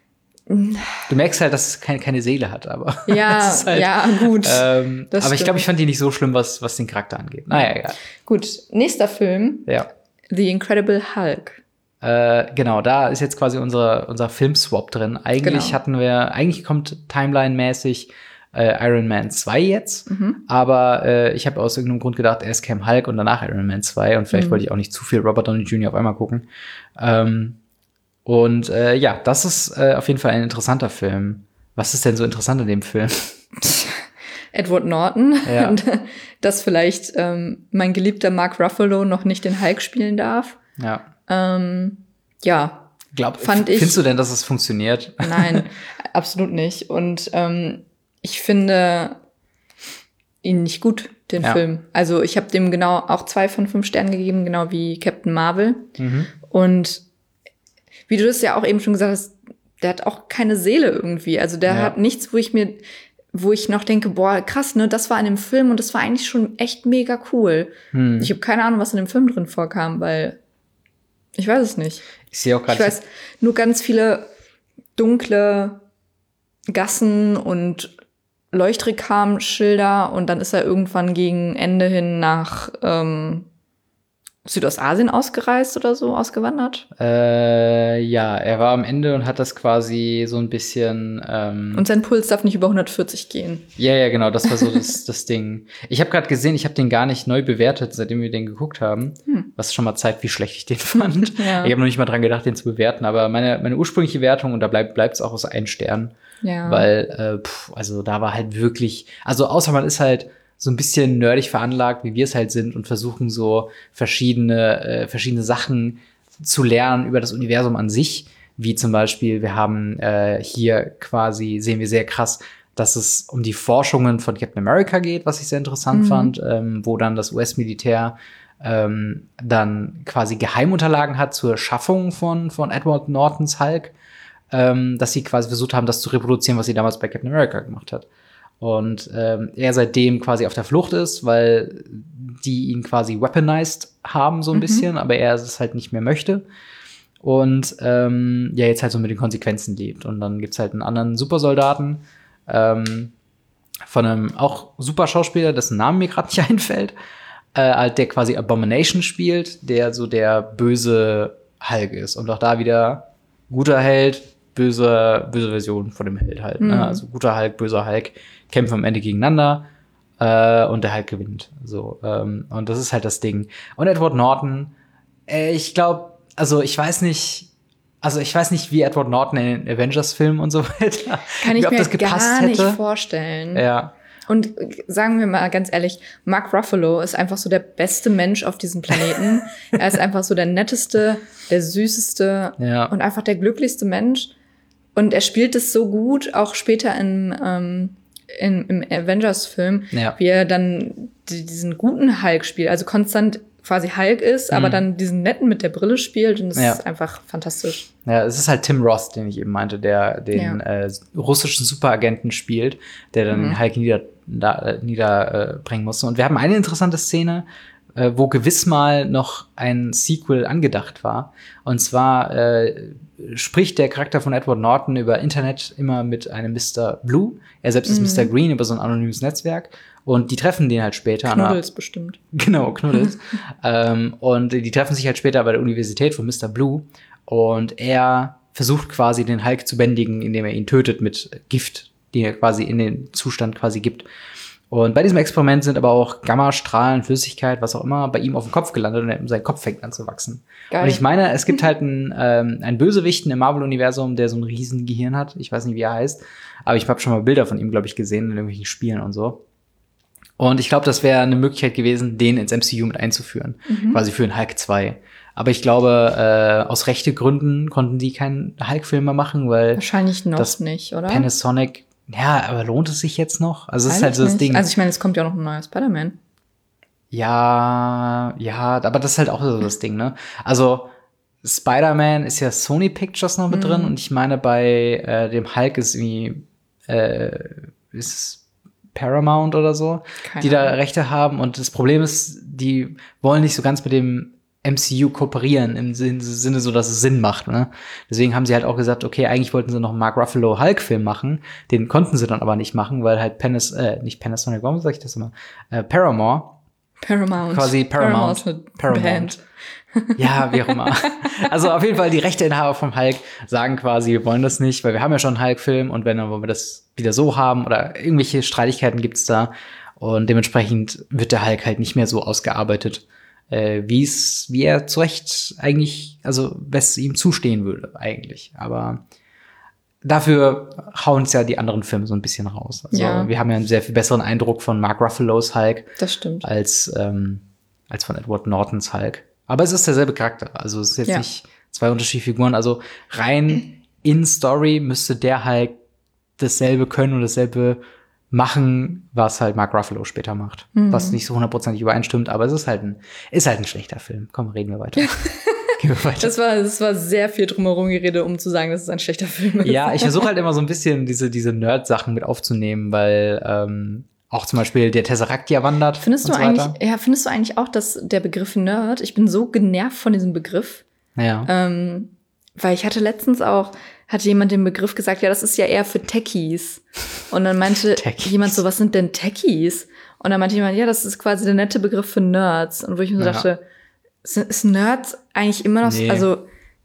Du merkst halt, dass es keine, keine Seele hat, aber ja, es ist halt, ja, gut. Ähm, Das aber ich glaube, stimmt. ich fand die nicht so schlimm, was, was den Charakter angeht. Naja, egal. Gut, nächster Film, Ja. The Incredible Hulk. Äh, genau, da ist jetzt quasi unser, unser Filmswap drin. Eigentlich Genau. hatten wir, eigentlich kommt Timeline-mäßig äh, Iron Man zwei jetzt. Mhm. Aber äh, ich habe aus irgendeinem Grund gedacht, erst kam Hulk und danach Iron Man zwei. Und vielleicht mhm. wollte ich auch nicht zu viel Robert Downey Junior auf einmal gucken. Ähm, und äh, ja, das ist äh, auf jeden Fall ein interessanter Film. Was ist denn so interessant an dem Film? Edward Norton. Ja. Dass vielleicht ähm, mein geliebter Mark Ruffalo noch nicht den Hulk spielen darf. Ja. Ähm, ja. Glaub, fand ich, findest du denn, dass es funktioniert? Nein, absolut nicht. Und ähm, ich finde ihn nicht gut, den ja. Film. Also ich habe dem genau auch zwei von fünf Sternen gegeben, genau wie Captain Marvel. Mhm. Und wie du das ja auch eben schon gesagt hast, der hat auch keine Seele irgendwie. Also der ja. hat nichts, wo ich mir, wo ich noch denke, boah, krass, ne, das war in dem Film und das war eigentlich schon echt mega cool. Hm. Ich habe keine Ahnung, was in dem Film drin vorkam, weil ich weiß es nicht. Ich sehe auch gerade. Ich weiß nur ganz viele dunkle Gassen und Leuchtreklamschilder und dann ist er irgendwann gegen Ende hin nach ähm, Südostasien ausgereist oder so, ausgewandert? Äh, ja, er war am Ende und hat das quasi so ein bisschen ähm Und sein Puls darf nicht über hundertvierzig gehen. Ja, ja, genau, das war so das, das Ding. Ich habe gerade gesehen, ich habe den gar nicht neu bewertet, seitdem wir den geguckt haben. Hm. Was schon mal zeigt, wie schlecht ich den fand. Ja. Ich habe noch nicht mal dran gedacht, den zu bewerten, aber meine, meine ursprüngliche Wertung, und da bleibt es auch aus ein Stern. Ja. Weil, äh, pff, also da war halt wirklich, also außer man ist halt so ein bisschen nerdig veranlagt, wie wir es halt sind und versuchen so verschiedene äh, verschiedene Sachen zu lernen über das Universum an sich, wie zum Beispiel, wir haben äh, hier quasi, sehen wir sehr krass, dass es um die Forschungen von Captain America geht, was ich sehr interessant mhm. fand, ähm, wo dann das U S-Militär ähm, dann quasi Geheimunterlagen hat zur Schaffung von von Edward Nortons Hulk, ähm, dass sie quasi versucht haben, das zu reproduzieren, was sie damals bei Captain America gemacht hat. Und ähm, er seitdem quasi auf der Flucht ist, weil die ihn quasi weaponized haben so ein mhm. bisschen, aber er es halt nicht mehr möchte. Und ähm, ja, jetzt halt so mit den Konsequenzen lebt. Und dann gibt's halt einen anderen Supersoldaten ähm, von einem auch super Schauspieler, dessen Namen mir gerade nicht einfällt, äh, halt der quasi Abomination spielt, der so der böse Hulk ist. Und auch da wieder guter Held, böse, böse Version von dem Held halt. Mhm. Ne? Also guter Hulk, böser Hulk kämpfen am Ende gegeneinander äh, und der Hulk gewinnt. So, ähm, und das ist halt das Ding. Und Edward Norton, äh, ich glaube, also ich weiß nicht, also ich weiß nicht, wie Edward Norton in den Avengers-Filmen und so weiter, kann ich wie, ob mir das gepasst gar nicht hätte. vorstellen. Ja. Und sagen wir mal ganz ehrlich, Mark Ruffalo ist einfach so der beste Mensch auf diesem Planeten. Er ist einfach so der netteste, der süßeste ja. und einfach der glücklichste Mensch. Und er spielt es so gut, auch später in, ähm, in, im Avengers-Film, ja. wie er dann die, diesen guten Hulk spielt. Also konstant quasi Hulk ist, mhm. aber dann diesen netten mit der Brille spielt. Und das ja. ist einfach fantastisch. Ja, es ist halt Tim Roth, den ich eben meinte, der den ja. äh, russischen Superagenten spielt, der dann mhm. Hulk nieder, da, niederbringen äh, musste. Und wir haben eine interessante Szene, äh, wo gewiss mal noch ein Sequel angedacht war. Und zwar äh, spricht der Charakter von Edward Norton über Internet immer mit einem Mister Blue. Er selbst ist mhm. Mister Green über so ein anonymes Netzwerk. Und die treffen den halt später. Knuddels einer, bestimmt. Genau, Knuddels. ähm, und die treffen sich halt später bei der Universität von Mister Blue. Und er versucht quasi den Hulk zu bändigen, indem er ihn tötet mit Gift, die er quasi in den Zustand quasi gibt. Und bei diesem Experiment sind aber auch Gammastrahlen, Flüssigkeit, was auch immer, bei ihm auf dem Kopf gelandet und sein Kopf fängt an zu wachsen. Geil. Und ich meine, es gibt halt einen, ähm, einen Bösewichten im Marvel-Universum, der so ein riesen Gehirn hat. Ich weiß nicht, wie er heißt. Aber ich habe schon mal Bilder von ihm, glaube ich, gesehen in irgendwelchen Spielen und so. Und ich glaube, das wäre eine Möglichkeit gewesen, den ins M C U mit einzuführen. Mhm. Quasi für einen Hulk zwei. Aber ich glaube, äh, aus rechte Gründen konnten die keinen Hulk-Film mehr machen, weil wahrscheinlich noch das nicht, oder? Panasonic, ja, aber lohnt es sich jetzt noch? Also es ist halt so das nicht. Ding. Also ich meine, es kommt ja auch noch ein neuer Spider-Man. Ja, ja, aber das ist halt auch so das Ding, ne? Also Spider-Man ist ja Sony Pictures noch mit mhm. drin und ich meine, bei äh, dem Hulk ist irgendwie äh, ist Paramount oder so, Keine die da Ahnung. Rechte haben. Und das Problem ist, die wollen nicht so ganz mit dem M C U kooperieren, im Sinne so, dass es Sinn macht. Ne? Deswegen haben sie halt auch gesagt, okay, eigentlich wollten sie noch einen Mark Ruffalo Hulk-Film machen. Den konnten sie dann aber nicht machen, weil halt Panas, äh, nicht Panasonic, warum sag ich das immer? Äh, Paramore Paramount. Quasi Paramount. Paramount. Paramount. Band. Ja, wie auch immer. Also auf jeden Fall, die Rechteinhaber vom Hulk sagen quasi, wir wollen das nicht, weil wir haben ja schon einen Hulk-Film und wenn dann wollen wir das wieder so haben oder irgendwelche Streitigkeiten gibt's da und dementsprechend wird der Hulk halt nicht mehr so ausgearbeitet, äh, wie es, wie er zu Recht eigentlich, also was ihm zustehen würde eigentlich. Aber dafür hauen es ja die anderen Filme so ein bisschen raus. Also Ja. wir haben ja einen sehr viel besseren Eindruck von Mark Ruffalo's Hulk Das stimmt. als, ähm, als von Edward Nortons Hulk. Aber es ist derselbe Charakter. Also es ist jetzt Ja. nicht zwei unterschiedliche Figuren. Also rein in Story müsste der Hulk dasselbe können und dasselbe machen, was halt Mark Ruffalo später macht. Mhm. Was nicht so hundertprozentig übereinstimmt, aber es ist halt ein, ist halt ein schlechter Film. Komm, reden wir weiter. Gehen wir weiter. Das war, das war sehr viel drumherum geredet, um zu sagen, dass es ein schlechter Film ist. Ja, ich versuche halt immer so ein bisschen diese, diese Nerd-Sachen mit aufzunehmen, weil ähm, auch zum Beispiel der Tesseract ja wandert. Findest du und so eigentlich, weiter. ja, findest du eigentlich auch, dass der Begriff Nerd, ich bin so genervt von diesem Begriff, Ja. ähm, weil ich hatte letztens auch, hatte jemand den Begriff gesagt, ja, das ist ja eher für Techies. Und dann meinte Techies. jemand so, was sind denn Techies? Und dann meinte jemand, ja, das ist quasi der nette Begriff für Nerds. Und wo ich mir so Ja. dachte, ist, ist Nerds eigentlich immer noch, Nee. also,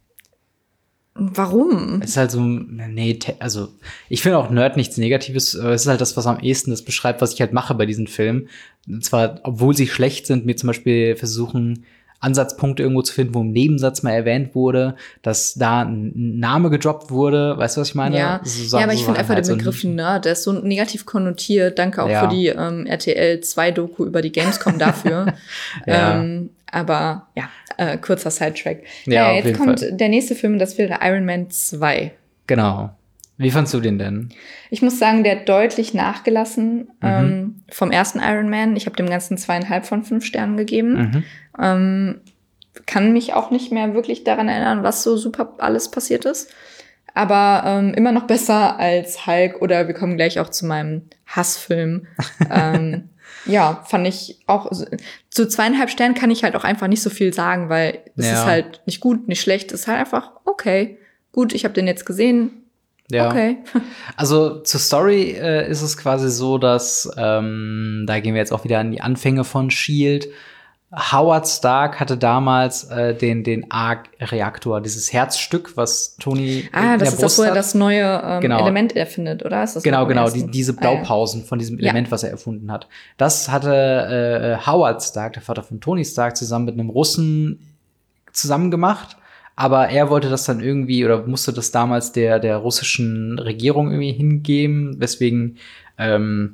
warum? Es ist halt so, nee, te- also ich finde auch Nerd nichts Negatives, aber es ist halt das, was am ehesten das beschreibt, was ich halt mache bei diesen Filmen. Und zwar, obwohl sie schlecht sind, mir zum Beispiel versuchen, Ansatzpunkte irgendwo zu finden, wo im Nebensatz mal erwähnt wurde, dass da ein Name gedroppt wurde. Weißt du, was ich meine? Ja, So, ja aber ich so finde Sachen einfach halt den so Begriff Nischen. Nerd, der ist so negativ konnotiert. Danke auch Ja. für die ähm, R T L zwei Doku über die Gamescom dafür. Ja. ähm, aber ja, äh, kurzer Sidetrack. Ja, Ja, auf jetzt jeden kommt Fall. der nächste Film, das wäre Iron Man zwei. Genau. Wie fandst du den denn? Ich muss sagen, der hat deutlich nachgelassen Mhm. ähm, vom ersten Iron Man. Ich habe dem Ganzen zweieinhalb von fünf Sternen gegeben. Mhm. Ähm, kann mich auch nicht mehr wirklich daran erinnern, was so super alles passiert ist. Aber ähm, immer noch besser als Hulk oder wir kommen gleich auch zu meinem Hassfilm. ähm, ja, fand ich auch, zu zweieinhalb Sternen kann ich halt auch einfach nicht so viel sagen, weil es Ja. ist halt nicht gut, nicht schlecht, es ist halt einfach okay. Gut, ich habe den jetzt gesehen. Ja. Okay. Also zur Story äh, ist es quasi so, dass ähm, da gehen wir jetzt auch wieder an die Anfänge von Shield. Howard Stark hatte damals äh, den den Arc-Reaktor, dieses Herzstück, was Tony Ah, in das der ist das, Brust wo er hat. das neue ähm, Genau. Element erfindet, oder? Ist das Genau, noch im genau, ersten? die, diese Ah, ja. Blaupausen von diesem Ja. Element, was er erfunden hat. Das hatte äh, Howard Stark, der Vater von Tony Stark, zusammen mit einem Russen zusammen gemacht. Aber er wollte das dann irgendwie oder musste das damals der, der russischen Regierung irgendwie hingeben, weswegen ähm,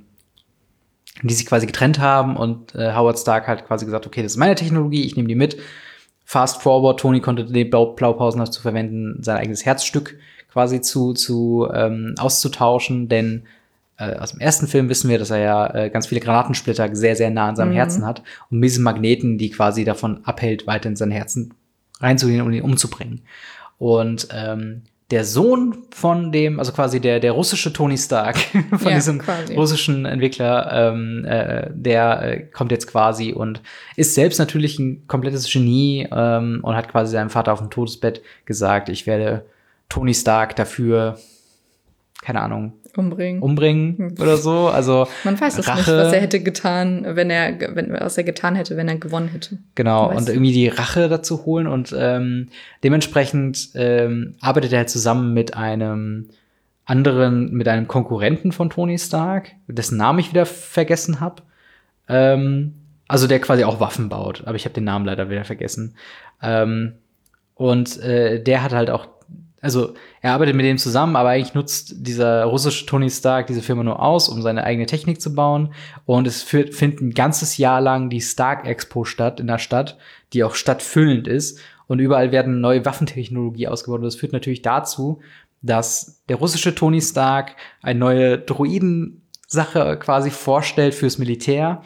die sich quasi getrennt haben und äh, Howard Stark hat quasi gesagt, okay, das ist meine Technologie, ich nehme die mit. Fast forward, Tony konnte die Blau Blaupausen dazu verwenden, sein eigenes Herzstück quasi zu, zu ähm, auszutauschen, denn äh, aus dem ersten Film wissen wir, dass er ja äh, ganz viele Granatensplitter sehr, sehr nah an seinem Mhm. Herzen hat und diese Magneten, die quasi davon abhält, weiter in sein Herzen reinzugehen und ihn umzubringen. Und ähm, der Sohn von dem, also quasi der, der russische Tony Stark, von Ja, diesem quasi. russischen Entwickler, ähm, äh, der äh, kommt jetzt quasi und ist selbst natürlich ein komplettes Genie ähm, und hat quasi seinem Vater auf dem Todesbett gesagt, ich werde Tony Stark dafür, keine Ahnung, Umbringen. umbringen oder so. Also Man weiß es nicht, Rache. was er hätte getan, wenn er, wenn, was er getan hätte, wenn er gewonnen hätte. Genau, Weißt und du? irgendwie die Rache dazu holen und ähm, dementsprechend ähm, arbeitet er halt zusammen mit einem anderen, mit einem Konkurrenten von Tony Stark, dessen Namen ich wieder vergessen habe. Ähm, also der quasi auch Waffen baut, aber ich habe den Namen leider wieder vergessen. Ähm, und äh, der hat halt auch, also er arbeitet mit dem zusammen, aber eigentlich nutzt dieser russische Tony Stark diese Firma nur aus, um seine eigene Technik zu bauen. Und es führt, findet ein ganzes Jahr lang die Stark Expo statt in der Stadt, die auch stadtfüllend ist. Und überall werden neue Waffentechnologie ausgebaut. Und das führt natürlich dazu, dass der russische Tony Stark eine neue Droiden-Sache quasi vorstellt fürs Militär.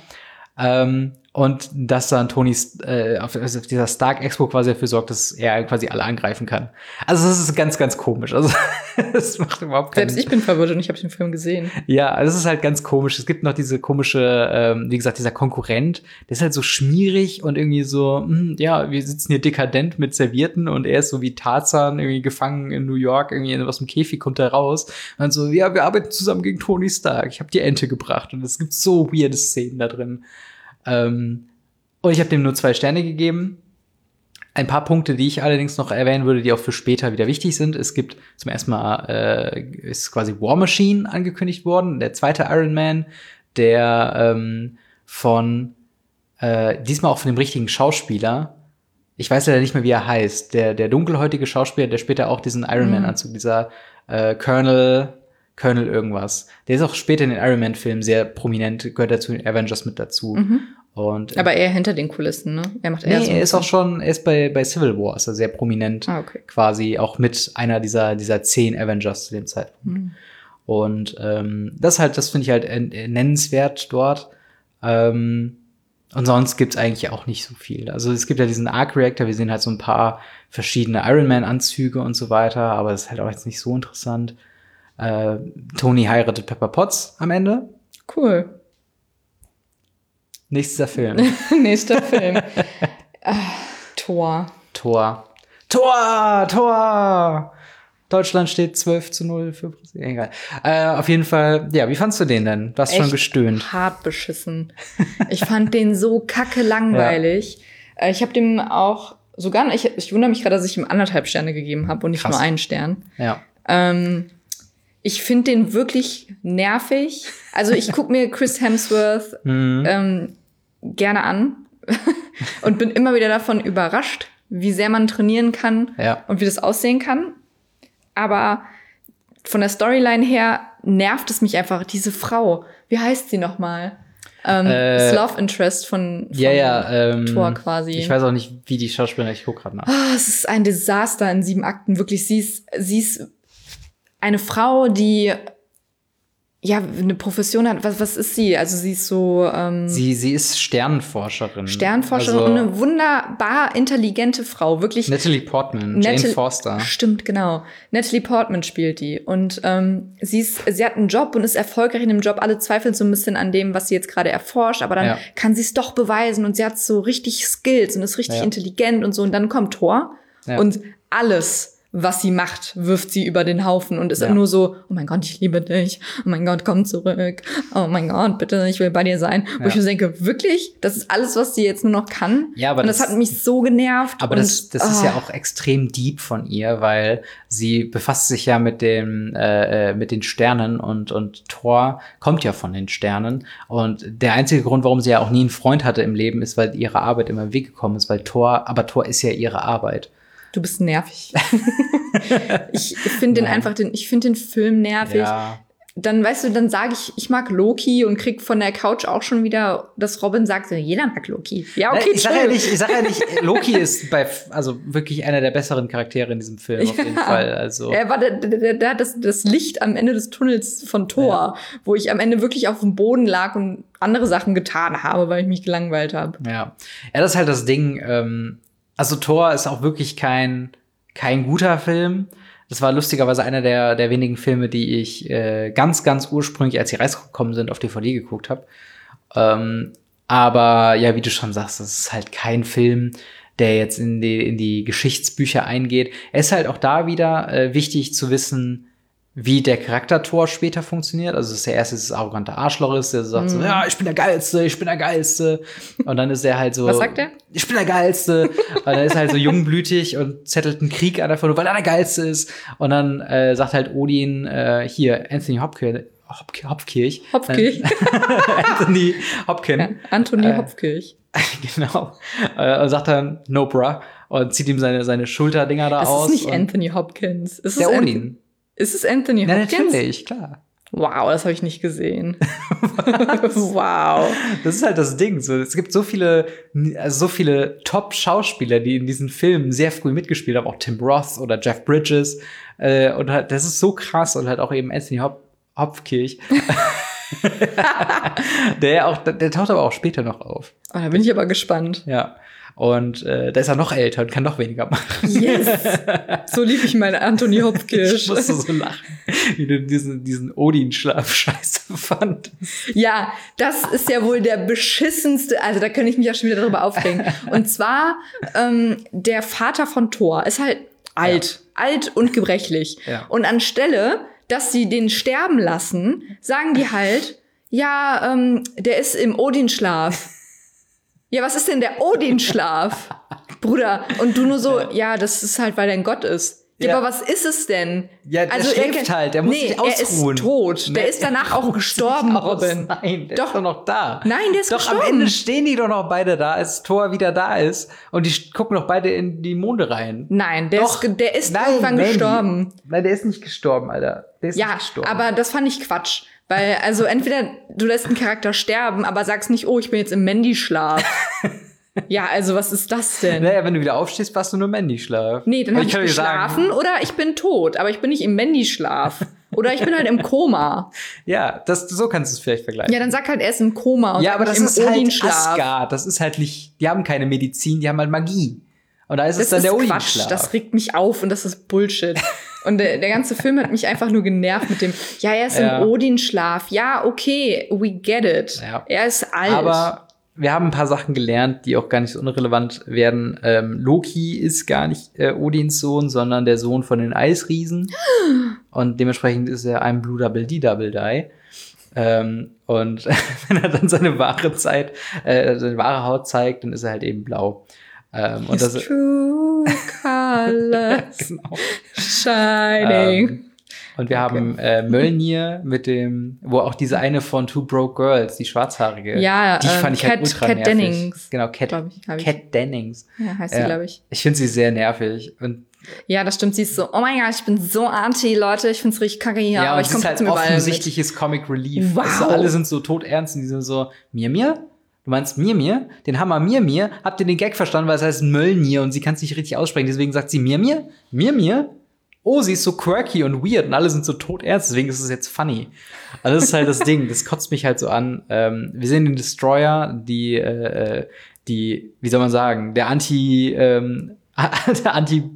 Ähm, und dass dann Tony äh, auf, also auf dieser Stark Expo quasi dafür sorgt, dass er quasi alle angreifen kann. Also das ist ganz, ganz komisch. Also das macht überhaupt keinen Selbst ich bin verwirrt und ich habe den Film gesehen. Ja, also es ist halt ganz komisch. Es gibt noch diese komische, ähm, wie gesagt, dieser Konkurrent, der ist halt so schmierig und irgendwie so, hm, ja, wir sitzen hier dekadent mit Servierten und er ist so wie Tarzan irgendwie gefangen in New York, irgendwie aus dem Käfig kommt er raus. Und dann so, ja, wir arbeiten zusammen gegen Tony Stark. Ich habe die Ente gebracht und es gibt so weirde Szenen da drin. Ähm, Und ich habe dem nur zwei Sterne gegeben. Ein paar Punkte, die ich allerdings noch erwähnen würde, die auch für später wieder wichtig sind. Es gibt zum ersten Mal, äh, ist quasi War Machine angekündigt worden, der zweite Iron Man, der ähm, von, äh, diesmal auch von dem richtigen Schauspieler, ich weiß leider nicht mehr, wie er heißt, der, der dunkelhäutige Schauspieler, der später auch diesen Iron Man-Anzug, dieser äh, Colonel, Colonel irgendwas, der ist auch später in den Iron Man-Filmen sehr prominent, gehört dazu den Avengers mit dazu. Mhm. Und, aber eher hinter den Kulissen, ne? Er macht eher nee, so er ist auch schon, er ist bei, bei Civil War, ist er sehr prominent, ah, okay. quasi auch mit einer dieser, dieser zehn Avengers zu dem Zeitpunkt. Mhm. Und ähm, das halt, das finde ich halt äh, nennenswert dort. Ähm, und sonst gibt's eigentlich auch nicht so viel. Also es gibt ja diesen Arc Reactor, wir sehen halt so ein paar verschiedene Iron Man Anzüge und so weiter, aber das ist halt auch jetzt nicht so interessant. Äh, Tony heiratet Pepper Potts am Ende. Cool. Nächster Film. Nächster Film. ah, Thor. Thor. Thor! Thor! Deutschland steht zwölf zu null für Brasilien. Egal. Äh, auf jeden Fall, ja, wie fandst du den denn? Du hast schon gestöhnt. Hart beschissen. Ich fand den so kacke langweilig. Ja. Ich habe dem auch sogar, ich, ich wundere mich gerade, dass ich ihm anderthalb Sterne gegeben habe und nicht Krass. nur einen Stern. Ja. Ähm, ich finde den wirklich nervig. Also ich gucke mir Chris Hemsworth mhm. ähm, gerne an und bin immer wieder davon überrascht, wie sehr man trainieren kann ja. und wie das aussehen kann. Aber von der Storyline her nervt es mich einfach, diese Frau. Wie heißt sie nochmal? Ähm, äh, das Love Interest von, von ja, ja, ähm, Thor quasi. Ich weiß auch nicht, wie die Schauspielerin, ich gucke gerade nach. Oh, es ist ein Desaster in sieben Akten. Wirklich, sie ist, sie ist eine Frau, die ja eine Profession hat. Was, was ist sie? Also sie ist so ähm, Sie, sie ist Sternenforscherin. Sternenforscherin also, und eine wunderbar intelligente Frau. Wirklich. Natalie Portman, Natal- Jane Foster. Stimmt, genau. Natalie Portman spielt die. Und ähm, sie ist, sie hat einen Job und ist erfolgreich in dem Job. Alle zweifeln so ein bisschen an dem, was sie jetzt gerade erforscht. Aber dann ja. kann sie es doch beweisen. Und sie hat so richtig Skills und ist richtig ja. intelligent und so. Und dann kommt Thor. Ja. Und alles, was sie macht, wirft sie über den Haufen und ist ja. nur so, oh mein Gott, ich liebe dich, oh mein Gott, komm zurück, oh mein Gott, bitte, ich will bei dir sein. Ja. Wo ich mir denke, wirklich? Das ist alles, was sie jetzt nur noch kann? Ja, aber und das, das hat mich so genervt. Aber und, das, das oh. ist ja auch extrem deep von ihr, weil sie befasst sich ja mit dem, äh, mit den Sternen und, und Thor kommt ja von den Sternen. Und der einzige Grund, warum sie ja auch nie einen Freund hatte im Leben, ist, weil ihre Arbeit immer im Weg gekommen ist, weil Thor, aber Thor ist ja ihre Arbeit. Du bist nervig. ich finde den einfach, den, ich finde den Film nervig. Ja. Dann, weißt du, dann sage ich, ich mag Loki und krieg von der Couch auch schon wieder, dass Robin sagt, so, jeder mag Loki. Ja, okay, ich sag ja nicht, ich sag ja nicht, Loki ist bei, also wirklich einer der besseren Charaktere in diesem Film, auf jeden ja. Fall. Also. Er war der, der, der, das, das Licht am Ende des Tunnels von Thor, ja. wo ich am Ende wirklich auf dem Boden lag und andere Sachen getan habe, weil ich mich gelangweilt habe. Ja. Ja, das ist halt das Ding, ähm, also Thor ist auch wirklich kein, kein guter Film. Das war lustigerweise einer der, der wenigen Filme, die ich äh, ganz, ganz ursprünglich, als sie rausgekommen sind, auf D V D geguckt habe. Ähm, aber ja, wie du schon sagst, das ist halt kein Film, der jetzt in die, in die Geschichtsbücher eingeht. Es ist halt auch da wieder äh, wichtig zu wissen, wie der Charakter Thor später funktioniert. Also, dass der erste das arrogante Arschloch ist, der sagt mm. so, ja, ich bin der Geilste, ich bin der Geilste. Und dann ist er halt so, was sagt er? Ich bin der Geilste. Und dann ist er halt so jungblütig und zettelt einen Krieg an, einfach nur, weil er der Geilste ist. Und dann äh, sagt halt Odin, äh, hier, Anthony Hopkins, Hop Hopkirch. Hopkirch. Anthony Hopkins. Ja, Anthony äh, Hopkirch. Genau. Äh, und sagt dann, no bra. Und zieht ihm seine, seine Schulterdinger da das aus. Das ist nicht Anthony Hopkins. Ist der es Odin. An- Ist es Anthony Hopkins? Ja, natürlich, klar. Wow, das habe ich nicht gesehen. Wow. Das ist halt das Ding. So, es gibt so viele, also so viele Top-Schauspieler, die in diesen Filmen sehr früh mitgespielt haben. Auch Tim Roth oder Jeff Bridges. Äh, und halt, das ist so krass. Und halt auch eben Anthony Hop- Hopkirch. der auch, der taucht aber auch später noch auf. Oh, da bin ich aber gespannt. Ja. Und äh, da ist er noch älter und kann noch weniger machen. Yes! So lieb ich meinen Anthony Hopkins. Ich musste so lachen, wie du diesen, diesen Odin-Schlaf scheiße fandest. Ja, das ist ja wohl der beschissenste, also da könnte ich mich auch schon wieder darüber aufregen. Und zwar, ähm, der Vater von Thor ist halt alt. Ja. Alt und gebrechlich. Ja. Und anstelle, dass sie den sterben lassen, sagen die halt, ja, ähm, der ist im Odin-Schlaf. Ja, was ist denn der Odin-Schlaf? Bruder, und du nur so, ja, das ist halt, weil er ein Gott ist. Ja, Ja. aber was ist es denn? Ja, der also schläft er, halt, der muss nee, sich ausruhen. Er ist tot. Nee, Der ist danach auch gestorben, aus. Robin. Nein, der Doch. ist doch noch da. Nein, der ist doch, gestorben. Doch, am Ende stehen die doch noch beide da, als Thor wieder da ist. Und die gucken doch beide in die Monde rein. Nein, der Doch. ist, der ist Nein, irgendwann Mandy. gestorben. Nein, der ist nicht gestorben, Alter. Der ist Ja, nicht gestorben. aber das fand ich Quatsch. Weil, also entweder du lässt einen Charakter sterben, aber sagst nicht, oh, ich bin jetzt im Mandy-Schlaf. Ja, also was ist das denn? Naja, wenn du wieder aufstehst, warst du nur Mandy-Schlaf. Nee, dann Und hab ich kann dir geschlafen sagen, oder ich bin tot, aber ich bin nicht im Mandy-Schlaf. Oder ich bin halt im Koma. Ja, das, so kannst du es vielleicht vergleichen. Ja, dann sag halt, er ist im Koma und Ja, sag aber das nicht ist im halt Odin-Schlaf. Asgard. Das ist halt nicht, die haben keine Medizin, die haben halt Magie. Und da ist es Das dann ist der Quatsch, Odin-Schlaf. das regt mich auf und das ist Bullshit. Und der, der ganze Film hat mich einfach nur genervt mit dem, ja, er ist Ja. im Odin-Schlaf. Ja, okay, we get it. Ja. Er ist alt. Aber wir haben ein paar Sachen gelernt, die auch gar nicht so unrelevant werden. Ähm, Loki ist gar nicht äh, Odins Sohn, sondern der Sohn von den Eisriesen. Und dementsprechend ist er ein Blue Double D Double Die. Ähm, und wenn er dann seine wahre Zeit, äh, seine wahre Haut zeigt, dann ist er halt eben blau. Ähm, und His das true colors genau. shining. Ähm, und wir haben äh, Mjölnir mit dem, wo auch diese eine von Two Broke Girls, die schwarzhaarige, Ja, die ähm, fand ich Cat- halt ultra Cat nervig. Dennings, Genau, Cat, glaub ich, hab ich. Cat Dennings. Ja, heißt sie, Ja. glaube ich. Ich finde sie sehr nervig. Und Ja, das stimmt. Sie ist so, oh mein Gott, ich bin so anti, Leute. Ich find's richtig kacke hier, ja, aber und ich sie komme ist halt trotzdem überall mit. offensichtliches Comic Relief. Wow. Also alle sind so todernst und die sind so, Mir, Mir? Du meinst Mir, Mir? Den Hammer Mir, Mir? Habt ihr den Gag verstanden, weil es heißt Mjölnir und sie kann es nicht richtig aussprechen. Deswegen sagt sie Mir, Mir? Mir, Mir? Oh, sie ist so quirky und weird und alle sind so todernst, deswegen ist es jetzt funny. Also das ist halt das Ding, das kotzt mich halt so an. Ähm, wir sehen den Destroyer, die, äh, die, wie soll man sagen, der Anti, ähm, der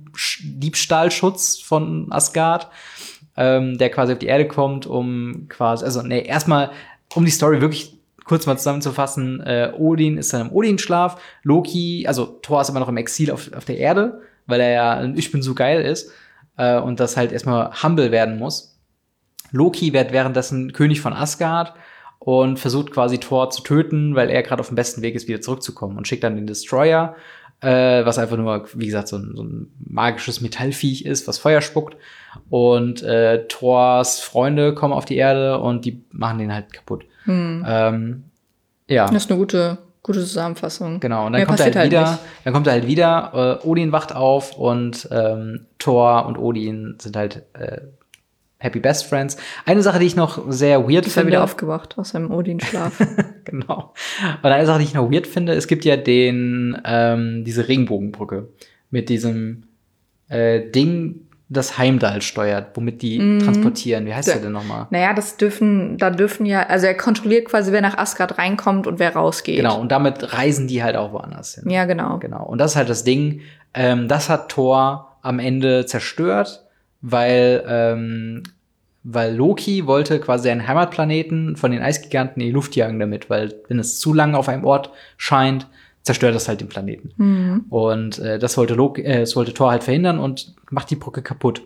Anti-Diebstahlschutz von Asgard, ähm, der quasi auf die Erde kommt, um quasi, also nee, erstmal, um die Story wirklich kurz mal zusammenzufassen, äh, Odin ist dann im Odin-Schlaf, Loki, also Thor ist immer noch im Exil auf, auf der Erde, weil er ja ein Ich bin so geil ist. Äh, und das halt erstmal humble werden muss. Loki wird währenddessen König von Asgard und versucht quasi Thor zu töten, weil er gerade auf dem besten Weg ist, wieder zurückzukommen und schickt dann den Destroyer, äh, was einfach nur, wie gesagt, so ein, so ein magisches Metallviech ist, was Feuer spuckt. Und äh, Thors Freunde kommen auf die Erde und die machen den halt kaputt. Hm. Ähm, ja. Das ist eine gute, gute Zusammenfassung. Genau, und dann Mehr kommt er halt passiert wieder, nicht. dann kommt er halt wieder, äh, Odin wacht auf und ähm, Thor und Odin sind halt äh, Happy Best Friends. Eine Sache, die ich noch sehr weird Ist er finde. wieder aufgewacht aus seinem Odin-Schlaf. Genau. Und eine Sache, die ich noch weird finde, es gibt ja den, ähm, diese Regenbogenbrücke mit diesem äh, Ding, das Heimdall steuert, womit die Mhm. transportieren. Wie heißt Ja. der denn nochmal? Naja, das dürfen, da dürfen ja, also er kontrolliert quasi, wer nach Asgard reinkommt und wer rausgeht. Genau, und damit reisen die halt auch woanders hin. Ja, genau. Genau. Und das ist halt das Ding. Ähm, das hat Thor am Ende zerstört, weil, ähm, weil Loki wollte quasi einen Heimatplaneten von den Eisgiganten in die Luft jagen damit, weil wenn es zu lange auf einem Ort scheint, zerstört das halt den Planeten. Mhm. Und äh, das wollte Loki, äh, das wollte Thor halt verhindern und macht die Brücke kaputt.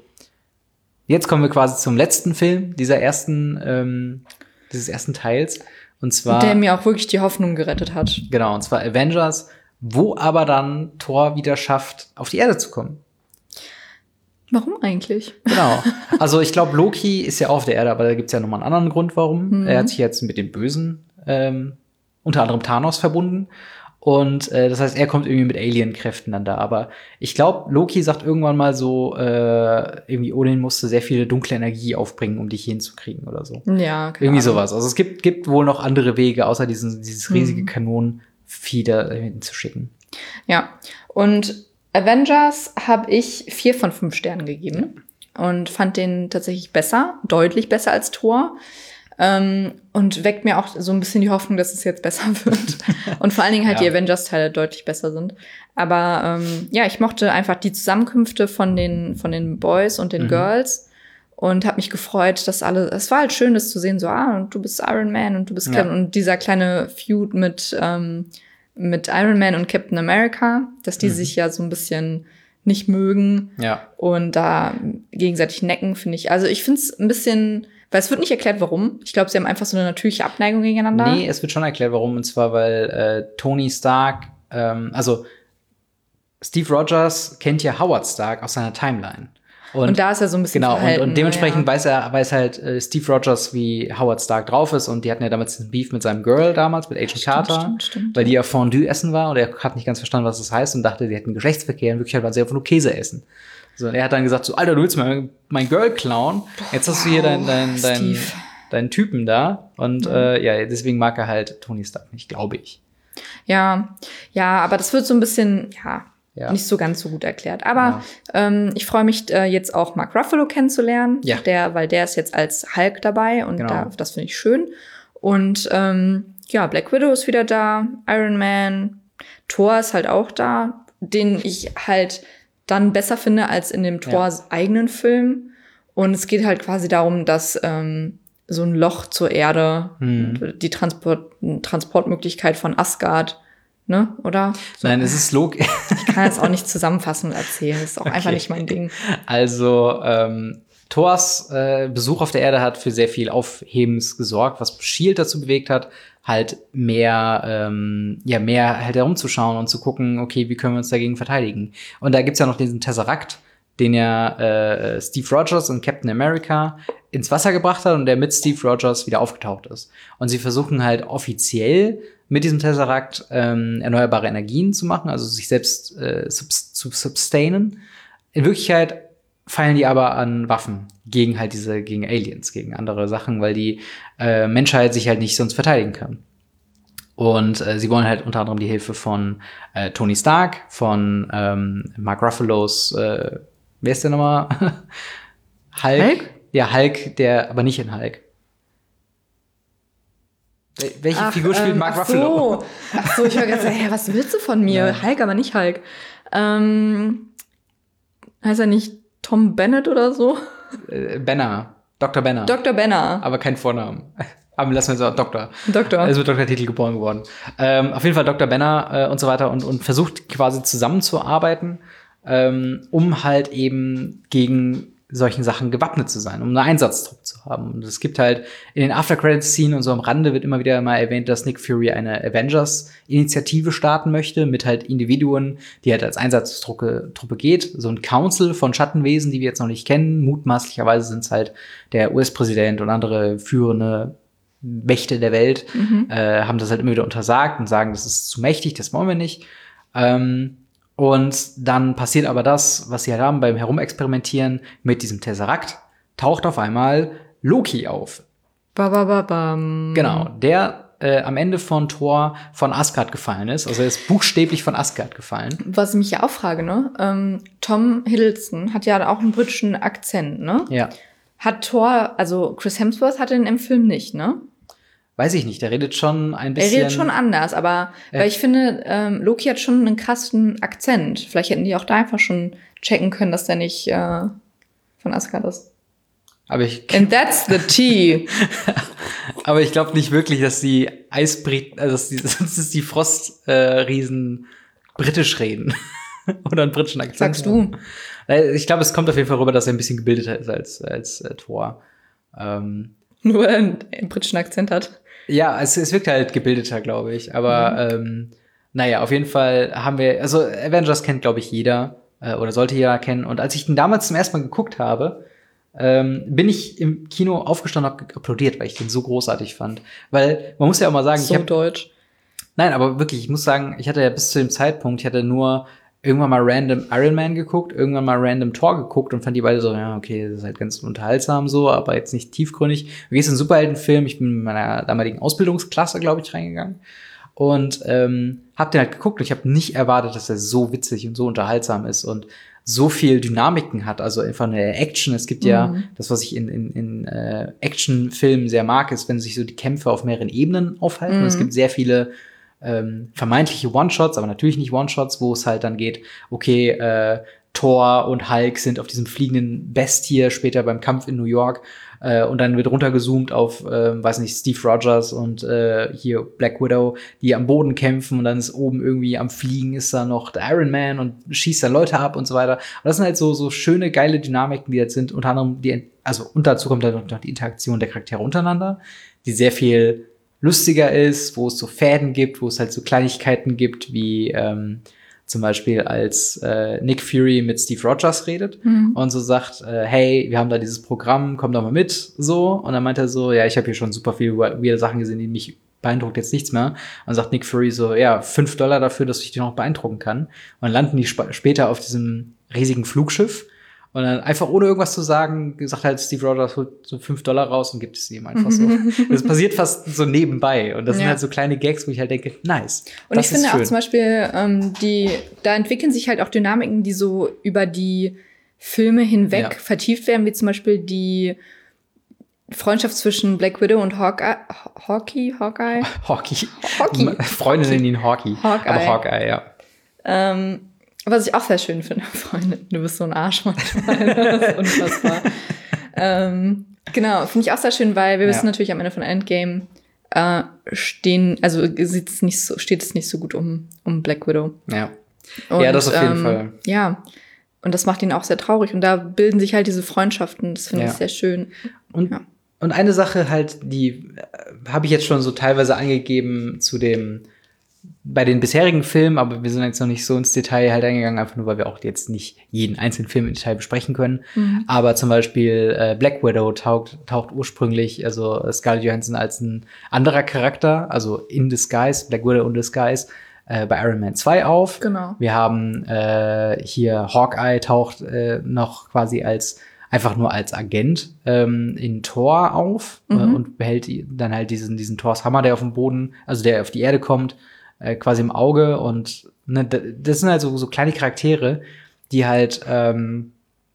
Jetzt kommen wir quasi zum letzten Film dieser ersten, ähm, dieses ersten Teils. Und zwar Der mir auch wirklich die Hoffnung gerettet hat. Genau, und zwar Avengers, wo aber dann Thor wieder schafft, auf die Erde zu kommen. Warum eigentlich? Genau. Also ich glaube, Loki ist ja auf der Erde, aber da gibt's ja nochmal einen anderen Grund, warum. Mhm. Er hat sich jetzt mit dem Bösen, ähm, unter anderem Thanos, verbunden. Und äh, das heißt, er kommt irgendwie mit Alien-Kräften dann da. Aber ich glaube, Loki sagt irgendwann mal so, äh, irgendwie Odin musste sehr viel dunkle Energie aufbringen, um dich hinzukriegen oder so. Ja, keine Irgendwie Ahnung. sowas. Also es gibt, gibt wohl noch andere Wege, außer diesen, dieses riesige Mhm. Kanonenvieh da hinzuschicken. Ja, und Avengers habe ich vier von fünf Sternen gegeben und fand den tatsächlich besser, deutlich besser als Thor. Ähm, und weckt mir auch so ein bisschen die Hoffnung, dass es jetzt besser wird. Und vor allen Dingen halt Ja. die Avengers-Teile deutlich besser sind. Aber ähm, ja, ich mochte einfach die Zusammenkünfte von den, von den Boys und den Mhm. Girls und habe mich gefreut, dass alle, es war halt schön, das zu sehen, so, ah, und du bist Iron Man und du bist Ja. Captain. Und dieser kleine Feud mit, ähm, mit Iron Man und Captain America, dass die Mhm. sich ja so ein bisschen nicht mögen Ja. und da gegenseitig necken, finde ich. Also ich finde es ein bisschen, Weil es wird nicht erklärt, warum. Ich glaube, sie haben einfach so eine natürliche Abneigung gegeneinander. Nee, es wird schon erklärt, warum. Und zwar, weil äh, Tony Stark, ähm, also Steve Rogers kennt ja Howard Stark aus seiner Timeline. Und, und da ist er so ein bisschen genau, verhalten. und, und dementsprechend ja. weiß er, weiß halt äh, Steve Rogers, wie Howard Stark drauf ist. Und die hatten ja damals einen Beef mit seinem Girl damals, mit Agent Stimmt, Carter, stimmt, stimmt, weil ja. die ja Fondue essen war und er hat nicht ganz verstanden, was das heißt und dachte, die hätten Geschlechtsverkehr. In Wirklichkeit waren sie einfach nur Käse essen. So, und er hat dann gesagt, so, Alter, du willst mein, mein Girl klauen. Jetzt hast wow, du hier deinen dein, dein, dein Typen da. Und mhm. äh, ja, deswegen mag er halt Tony Stark nicht, glaube ich. Ja, ja, aber das wird so ein bisschen, ja, Ja. nicht so ganz so gut erklärt. Aber ja. ähm, ich freue mich äh, jetzt auch Mark Ruffalo kennenzulernen, ja. der, weil der ist jetzt als Hulk dabei und genau. da, das finde ich schön. Und ähm, ja, Black Widow ist wieder da, Iron Man, Thor ist halt auch da, den ich halt dann besser finde als in dem Thors ja. eigenen Film. Und es geht halt quasi darum, dass ähm, so ein Loch zur Erde, hm. die Transport Transportmöglichkeit von Asgard, ne, oder? So. Nein, es ist logisch. Ich kann das auch nicht zusammenfassend erzählen. Das ist auch okay. einfach nicht mein Ding. Also, ähm, Thors äh, Besuch auf der Erde hat für sehr viel Aufhebens gesorgt, was Shield dazu bewegt hat, halt mehr, ähm, ja, mehr halt herumzuschauen und zu gucken, okay, wie können wir uns dagegen verteidigen? Und da gibt's ja noch diesen Tesseract, den ja äh, Steve Rogers und Captain America ins Wasser gebracht hat und der mit Steve Rogers wieder aufgetaucht ist. Und sie versuchen halt offiziell mit diesem Tesseract ähm, erneuerbare Energien zu machen, also sich selbst äh, subs- zu sustainen. In Wirklichkeit feilen die aber an Waffen gegen halt diese, gegen Aliens, gegen andere Sachen, weil die äh, Menschheit sich halt nicht sonst verteidigen kann. Und äh, sie wollen halt unter anderem die Hilfe von äh, Tony Stark, von ähm, Mark Ruffalos, äh, wer ist der nochmal? Hulk? Hulk? Ja, Hulk, der, aber nicht in Hulk. Welche ach, Figur spielt ähm, Mark ach Ruffalo? So. Ach so, ich war gerade so, hä, was willst du von mir? Ja. Hulk, aber nicht Hulk. Ähm, heißt er nicht Tom Bennett oder so? Äh, Banner. Doktor Banner. Doktor Banner. Aber kein Vornamen. Aber lassen wir es auch Doktor. Doktor. Er ist mit Doktortitel geboren geworden. Ähm, auf jeden Fall Doktor Banner äh, und so weiter und, und versucht quasi zusammenzuarbeiten, ähm, um halt eben gegen solchen Sachen gewappnet zu sein, um einen Einsatztrupp zu haben. Und es gibt halt in den After-Credits-Szenen und so am Rande wird immer wieder mal erwähnt, dass Nick Fury eine Avengers-Initiative starten möchte, mit halt Individuen, die halt als Einsatztruppe Truppe geht. So ein Council von Schattenwesen, die wir jetzt noch nicht kennen. Mutmaßlicherweise sind es halt der U S-Präsident und andere führende Mächte der Welt, mhm. äh, haben das halt immer wieder untersagt und sagen, das ist zu mächtig, das wollen wir nicht. Ähm, Und dann passiert aber das, was sie halt haben beim Herumexperimentieren mit diesem Tesseract, taucht auf einmal Loki auf. Ba, ba, ba, bam. Genau, der äh, am Ende von Thor von Asgard gefallen ist. Also er ist buchstäblich von Asgard gefallen. Was ich mich ja auch frage, ne? Ähm, Tom Hiddleston hat ja auch einen britischen Akzent, ne? Ja. Hat Thor, also Chris Hemsworth hat den im Film nicht, ne? Weiß ich nicht, der redet schon ein bisschen. Er redet schon anders, aber äh, weil ich finde, ähm, Loki hat schon einen krassen Akzent. Vielleicht hätten die auch da einfach schon checken können, dass der nicht äh, von Asgard ist. Aber ich And that's the tea. Aber ich glaube nicht wirklich, dass die Eisbriten, also dass die, sonst ist die Frostriesen äh, britisch reden oder einen britischen Akzent. Sagst du? Ich glaube, es kommt auf jeden Fall rüber, dass er ein bisschen gebildeter ist als als äh, Thor. Ähm, Nur einen, einen britischen Akzent hat. Ja, es, es wirkt halt gebildeter, glaube ich. Aber mhm. ähm, naja, auf jeden Fall haben wir, also Avengers kennt, glaube ich, jeder äh, oder sollte jeder kennen. Und als ich den damals zum ersten Mal geguckt habe, ähm, bin ich im Kino aufgestanden und hab applaudiert, weil ich den so großartig fand. Weil man muss ja auch mal sagen, so ich hab, deutsch. Nein, aber wirklich, ich muss sagen, ich hatte ja bis zu dem Zeitpunkt, ich hatte nur irgendwann mal random Iron Man geguckt, irgendwann mal random Thor geguckt und fand die beide so, ja, okay, das ist halt ganz unterhaltsam so, aber jetzt nicht tiefgründig. Du gehst in einen Superheldenfilm, ich bin in meiner damaligen Ausbildungsklasse, glaube ich, reingegangen und ähm, hab den halt geguckt und ich habe nicht erwartet, dass er so witzig und so unterhaltsam ist und so viel Dynamiken hat, also einfach eine Action. Es gibt ja, mhm. das, was ich in, in, in äh, Actionfilmen sehr mag, ist, wenn sich so die Kämpfe auf mehreren Ebenen aufhalten. Mhm. Und es gibt sehr viele Ähm, vermeintliche One-Shots, aber natürlich nicht One-Shots, wo es halt dann geht, okay, äh, Thor und Hulk sind auf diesem fliegenden Bestie später beim Kampf in New York äh, und dann wird runtergezoomt auf, äh, weiß nicht, Steve Rogers und äh, hier Black Widow, die am Boden kämpfen und dann ist oben irgendwie am Fliegen ist da noch der Iron Man und schießt da Leute ab und so weiter. Und das sind halt so so schöne, geile Dynamiken, die jetzt sind, unter anderem die also und dazu kommt dann noch die Interaktion der Charaktere untereinander, die sehr viel lustiger ist, wo es so Fäden gibt, wo es halt so Kleinigkeiten gibt, wie ähm, zum Beispiel als äh, Nick Fury mit Steve Rogers redet mhm. und so sagt, äh, hey, wir haben da dieses Programm, komm doch mal mit, so. Und dann meint er so, ja, ich habe hier schon super viele weirde Sachen gesehen, die mich beeindruckt jetzt nichts mehr. Und sagt Nick Fury so, ja, fünf Dollar dafür, dass ich dich noch beeindrucken kann. Und dann landen die sp- später auf diesem riesigen Flugschiff. Und dann einfach ohne irgendwas zu sagen, sagt halt Steve Rogers holt so fünf Dollar raus und gibt es ihm einfach so. Das passiert fast so nebenbei. Und das ja. sind halt so kleine Gags, wo ich halt denke, nice. Und ich finde schön. Auch zum Beispiel, ähm, die, da entwickeln sich halt auch Dynamiken, die so über die Filme hinweg ja. vertieft werden, wie zum Beispiel die Freundschaft zwischen Black Widow und Hawkeye. Hawkeye? Hawkeye? Hawkeye. Hawkeye. Freunde nennen ihn Hawkeye. Hawkeye. Aber Hawkeye, ja. Ähm, Was ich auch sehr schön finde, Freunde. Du bist so ein Arsch manchmal. Das ist unfassbar. ähm, genau, finde ich auch sehr schön, weil wir ja. wissen natürlich am Ende von Endgame äh, stehen, also sieht es nicht so, steht es nicht so gut um, um Black Widow. Ja. Und, ja, das auf jeden ähm, Fall. Ja. Und das macht ihn auch sehr traurig. Und da bilden sich halt diese Freundschaften. Das finde ja. ich sehr schön. Und, ja. und eine Sache halt, die äh, habe ich jetzt schon so teilweise angegeben zu dem bei den bisherigen Filmen, aber wir sind jetzt noch nicht so ins Detail halt eingegangen, einfach nur, weil wir auch jetzt nicht jeden einzelnen Film im Detail besprechen können. Mhm. Aber zum Beispiel äh, Black Widow taucht, taucht ursprünglich, also Scarlett Johansson als ein anderer Charakter, also in Disguise, Black Widow in Disguise, äh, bei Iron Man zwei auf. Genau. Wir haben äh, hier Hawkeye taucht äh, noch quasi als einfach nur als Agent ähm, in Thor auf mhm. äh, und behält dann halt diesen, diesen Thors Hammer, der auf dem Boden, also der auf die Erde kommt, Äh, quasi im Auge und ne, das sind halt so, so kleine Charaktere, die halt ähm,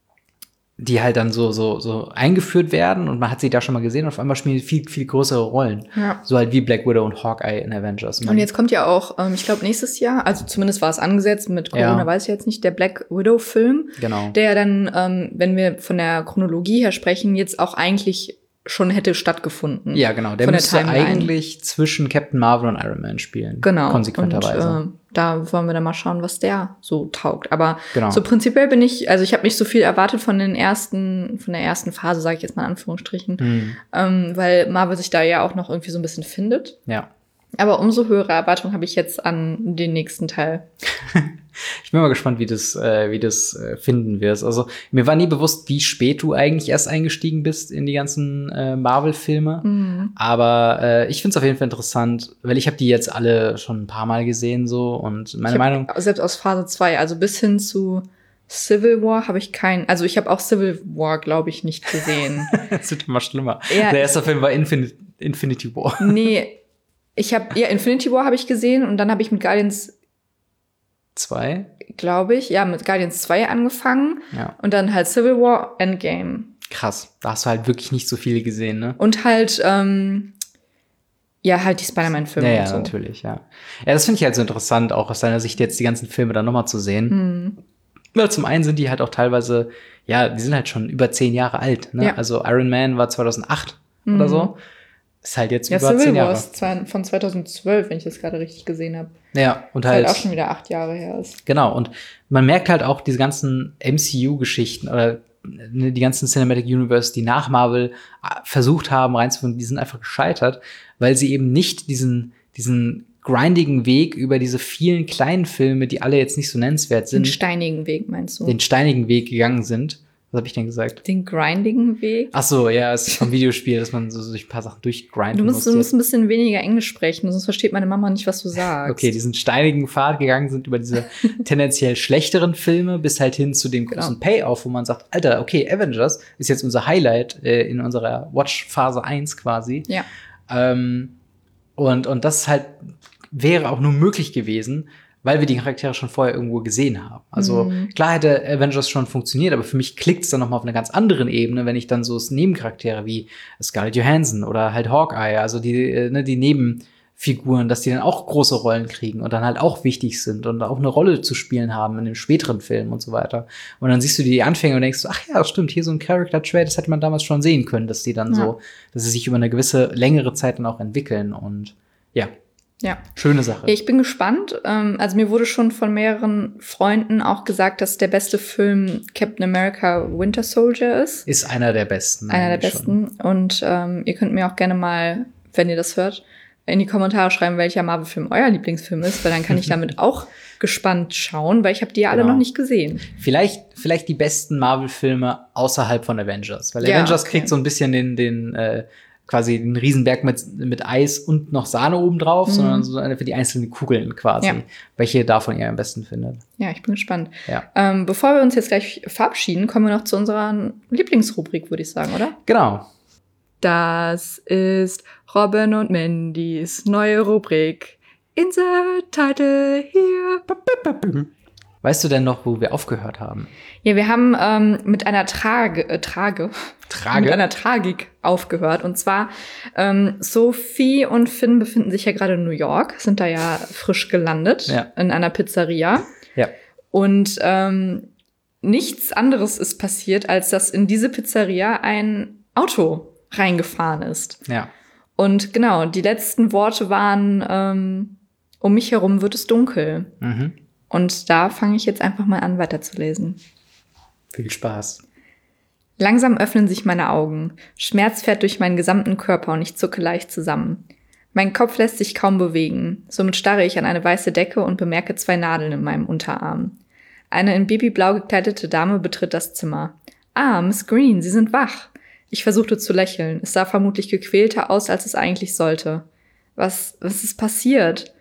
die halt dann so so so eingeführt werden und man hat sie da schon mal gesehen und auf einmal spielen die viel viel größere Rollen. Ja. So halt wie Black Widow und Hawkeye in Avengers. Und jetzt kommt ja auch, ähm, ich glaube nächstes Jahr, also zumindest war es angesetzt, mit Corona ja. weiß ich jetzt nicht, der Black Widow-Film, genau. der dann, ähm, wenn wir von der Chronologie her sprechen, jetzt auch eigentlich schon hätte stattgefunden. Ja, genau. Der müsste der eigentlich zwischen Captain Marvel und Iron Man spielen. Genau. Konsequenterweise. Und, äh, da wollen wir dann mal schauen, was der so taugt. Aber genau. so prinzipiell bin ich, also ich habe nicht so viel erwartet von den ersten, von der ersten Phase, sage ich jetzt mal in Anführungsstrichen, mhm. ähm, weil Marvel sich da ja auch noch irgendwie so ein bisschen findet. Ja. Aber umso höhere Erwartungen habe ich jetzt an den nächsten Teil. Ich bin mal gespannt, wie das, äh, wie das äh, finden wirst. Also mir war nie bewusst, wie spät du eigentlich erst eingestiegen bist in die ganzen äh, Marvel-Filme. Mhm. Aber äh, ich finde es auf jeden Fall interessant, weil ich habe die jetzt alle schon ein paar Mal gesehen so und meine ich Meinung. Selbst aus Phase zwei, also bis hin zu Civil War habe ich keinen, also ich habe auch Civil War, glaube ich, nicht gesehen. Das wird immer schlimmer. Ja, Der erste Film war Infin- Infinity War. Nee, ich habe, ja, Infinity War habe ich gesehen und dann habe ich mit Guardians Zwei? Glaube ich, ja, mit Guardians zwei angefangen. Ja. Und dann halt Civil War, Endgame. Krass, da hast du halt wirklich nicht so viele gesehen, ne? Und halt, ähm, ja, halt die Spider-Man-Filme ja, ja, und so. natürlich, ja. Ja, das finde ich halt so interessant, auch aus deiner Sicht jetzt die ganzen Filme dann nochmal zu sehen. Hm. Weil zum einen sind die halt auch teilweise, ja, die sind halt schon über zehn Jahre alt, ne? Ja. Also Iron Man war zweitausendacht mhm. oder so. Ist halt jetzt ja, über Civil zehn War Jahre. ist von zweitausendzwölf, wenn ich das gerade richtig gesehen habe. Ja, und halt, halt halt auch schon wieder acht Jahre her ist. Genau, und man merkt halt auch diese ganzen M C U-Geschichten oder die ganzen Cinematic Universe, die nach Marvel versucht haben reinzufinden, die sind einfach gescheitert, weil sie eben nicht diesen diesen grindigen Weg über diese vielen kleinen Filme, die alle jetzt nicht so nennenswert sind. Den steinigen Weg, meinst du? Den steinigen Weg gegangen sind. Was habe ich denn gesagt? Den grindigen Weg? Ach so, ja, es ist vom Videospiel, dass man so durch ein paar Sachen durchgrinden du musst, muss. Du musst ein bisschen weniger Englisch sprechen, sonst versteht meine Mama nicht, was du sagst. Okay, diesen steinigen Pfad gegangen sind über diese tendenziell schlechteren Filme bis halt hin zu dem großen genau. Payoff, wo man sagt, Alter, okay, Avengers ist jetzt unser Highlight äh, in unserer Watch-Phase eins quasi. Ja. Ähm, und, und das halt wäre auch nur möglich gewesen, weil wir die Charaktere schon vorher irgendwo gesehen haben. Also mhm. klar hätte Avengers schon funktioniert, aber für mich klickt es dann noch mal auf einer ganz anderen Ebene, wenn ich dann so Nebencharaktere wie Scarlett Johansson oder halt Hawkeye, also die, ne, die Nebenfiguren, dass die dann auch große Rollen kriegen und dann halt auch wichtig sind und auch eine Rolle zu spielen haben in dem späteren Film und so weiter. Und dann siehst du die Anfänge und denkst so, ach ja, stimmt, hier so ein Character-Trait, das hätte man damals schon sehen können, dass die dann ja. so, dass sie sich über eine gewisse längere Zeit dann auch entwickeln und ja. Ja. Schöne Sache. Ich bin gespannt. Also mir wurde schon von mehreren Freunden auch gesagt, dass der beste Film Captain America Winter Soldier ist. Ist einer der besten. Einer der besten. Schon. Und ähm, ihr könnt mir auch gerne mal, wenn ihr das hört, in die Kommentare schreiben, welcher Marvel-Film euer Lieblingsfilm ist, weil dann kann ich damit auch gespannt schauen, weil ich habe die ja alle genau. noch nicht gesehen. Vielleicht, vielleicht die besten Marvel-Filme außerhalb von Avengers. Weil ja, Avengers okay. kriegt so ein bisschen den, den äh, quasi den Riesenberg mit, mit Eis und noch Sahne oben drauf, mhm. sondern so eine für die einzelnen Kugeln quasi. Ja. Welche davon ihr am besten findet. Ja, ich bin gespannt. Ja. Ähm, bevor wir uns jetzt gleich verabschieden, kommen wir noch zu unserer Lieblingsrubrik, würde ich sagen, oder? Genau. Das ist Robin und Mandys neue Rubrik. Insert Title hier. Weißt du denn noch, wo wir aufgehört haben? Ja, wir haben ähm, mit einer Trage, äh, Trage, Trage, mit einer Tragik aufgehört. Und zwar ähm, Sophie und Finn befinden sich ja gerade in New York, sind da ja frisch gelandet ja. in einer Pizzeria. Ja. Und ähm, nichts anderes ist passiert, als dass in diese Pizzeria ein Auto reingefahren ist. Ja. Und genau, die letzten Worte waren, ähm, um mich herum wird es dunkel. Mhm. Und da fange ich jetzt einfach mal an, weiterzulesen. Viel Spaß. Langsam öffnen sich meine Augen. Schmerz fährt durch meinen gesamten Körper und ich zucke leicht zusammen. Mein Kopf lässt sich kaum bewegen. Somit starre ich an eine weiße Decke und bemerke zwei Nadeln in meinem Unterarm. Eine in babyblau gekleidete Dame betritt das Zimmer. Ah, Miss Green, Sie sind wach. Ich versuchte zu lächeln. Es sah vermutlich gequälter aus, als es eigentlich sollte. Was, was ist passiert?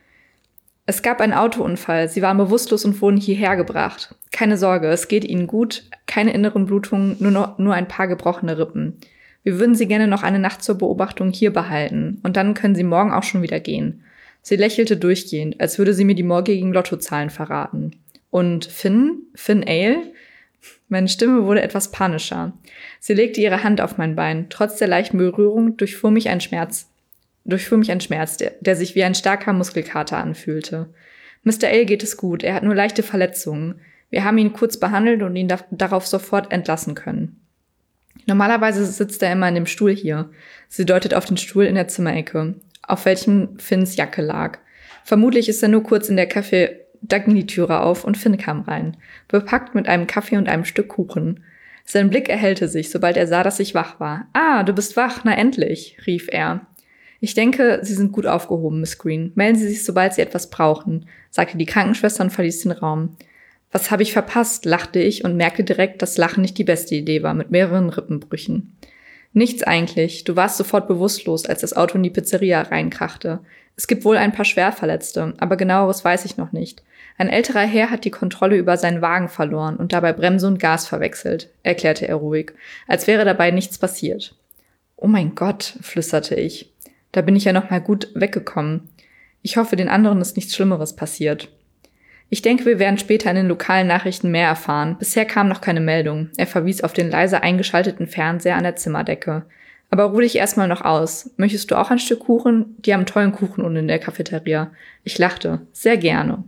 Es gab einen Autounfall. Sie waren bewusstlos und wurden hierher gebracht. Keine Sorge, es geht Ihnen gut. Keine inneren Blutungen, nur, noch, nur ein paar gebrochene Rippen. Wir würden Sie gerne noch eine Nacht zur Beobachtung hier behalten. Und dann können Sie morgen auch schon wieder gehen. Sie lächelte durchgehend, als würde sie mir die morgigen Lottozahlen verraten. Und Finn? Finn Ale? Meine Stimme wurde etwas panischer. Sie legte ihre Hand auf mein Bein. Trotz der leichten Berührung durchfuhr mich ein Schmerz. Durchfuhr mich ein Schmerz, der, der sich wie ein starker Muskelkater anfühlte. Mister L geht es gut, er hat nur leichte Verletzungen. Wir haben ihn kurz behandelt und ihn da, darauf sofort entlassen können. Normalerweise sitzt er immer in dem Stuhl hier. Sie deutet auf den Stuhl in der Zimmerecke, auf welchem Finns Jacke lag. Vermutlich ist er nur kurz in der Café, da ging die Türe auf und Finn kam rein, bepackt mit einem Kaffee und einem Stück Kuchen. Sein Blick erhellte sich, sobald er sah, dass ich wach war. »Ah, du bist wach, na endlich«, rief er. »Ich denke, Sie sind gut aufgehoben, Miss Green. Melden Sie sich, sobald Sie etwas brauchen«, sagte die Krankenschwester und verließ den Raum. »Was habe ich verpasst?«, lachte ich und merkte direkt, dass Lachen nicht die beste Idee war, mit mehreren Rippenbrüchen. »Nichts eigentlich. Du warst sofort bewusstlos, als das Auto in die Pizzeria reinkrachte. Es gibt wohl ein paar Schwerverletzte, aber genaueres weiß ich noch nicht. Ein älterer Herr hat die Kontrolle über seinen Wagen verloren und dabei Bremse und Gas verwechselt«, erklärte er ruhig, als wäre dabei nichts passiert. »Oh mein Gott«, flüsterte ich. Da bin ich ja noch mal gut weggekommen. Ich hoffe, den anderen ist nichts Schlimmeres passiert. Ich denke, wir werden später in den lokalen Nachrichten mehr erfahren. Bisher kam noch keine Meldung. Er verwies auf den leise eingeschalteten Fernseher an der Zimmerdecke. Aber ruh dich erstmal noch aus. Möchtest du auch ein Stück Kuchen? Die haben tollen Kuchen unten in der Cafeteria. Ich lachte. Sehr gerne.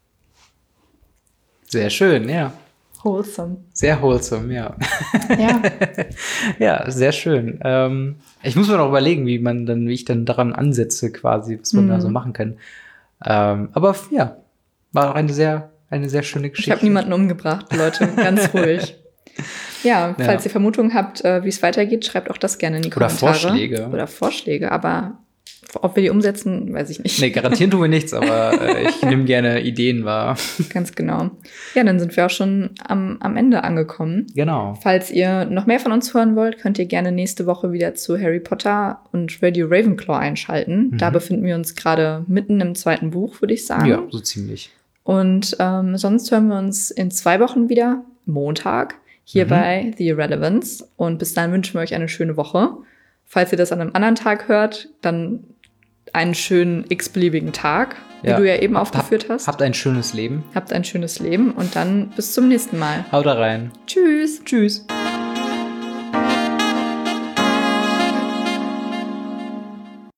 Sehr schön, ja. Wholesome. Sehr wholesome, ja. Ja. Ja, sehr schön. Ähm, ich muss mir noch überlegen, wie man dann, wie ich dann daran ansetze, quasi, was wir mhm. da so machen können. Ähm, aber ja, war auch eine sehr, eine sehr schöne Geschichte. Ich habe niemanden umgebracht, Leute. Ganz ruhig. Ja, falls ja. ihr Vermutungen habt, äh, wie es weitergeht, schreibt auch das gerne in die Kommentare. Oder Vorschläge. Oder Vorschläge, aber ob wir die umsetzen, weiß ich nicht. Nee, garantieren tun wir nichts, aber äh, ich nehme gerne Ideen wahr. Ganz genau. Ja, dann sind wir auch schon am, am Ende angekommen. Genau. Falls ihr noch mehr von uns hören wollt, könnt ihr gerne nächste Woche wieder zu Harry Potter und Radio Ravenclaw einschalten. Mhm. Da befinden wir uns gerade mitten im zweiten Buch, würde ich sagen. Ja, so ziemlich. Und ähm, sonst hören wir uns in zwei Wochen wieder, Montag, hier mhm. bei The Irrelevance. Und bis dahin wünschen wir euch eine schöne Woche. Falls ihr das an einem anderen Tag hört, dann einen schönen x-beliebigen Tag, wie ja. du ja eben aufgeführt hast. Habt ein schönes Leben. Habt ein schönes Leben und dann bis zum nächsten Mal. Haut da rein. Tschüss. Tschüss.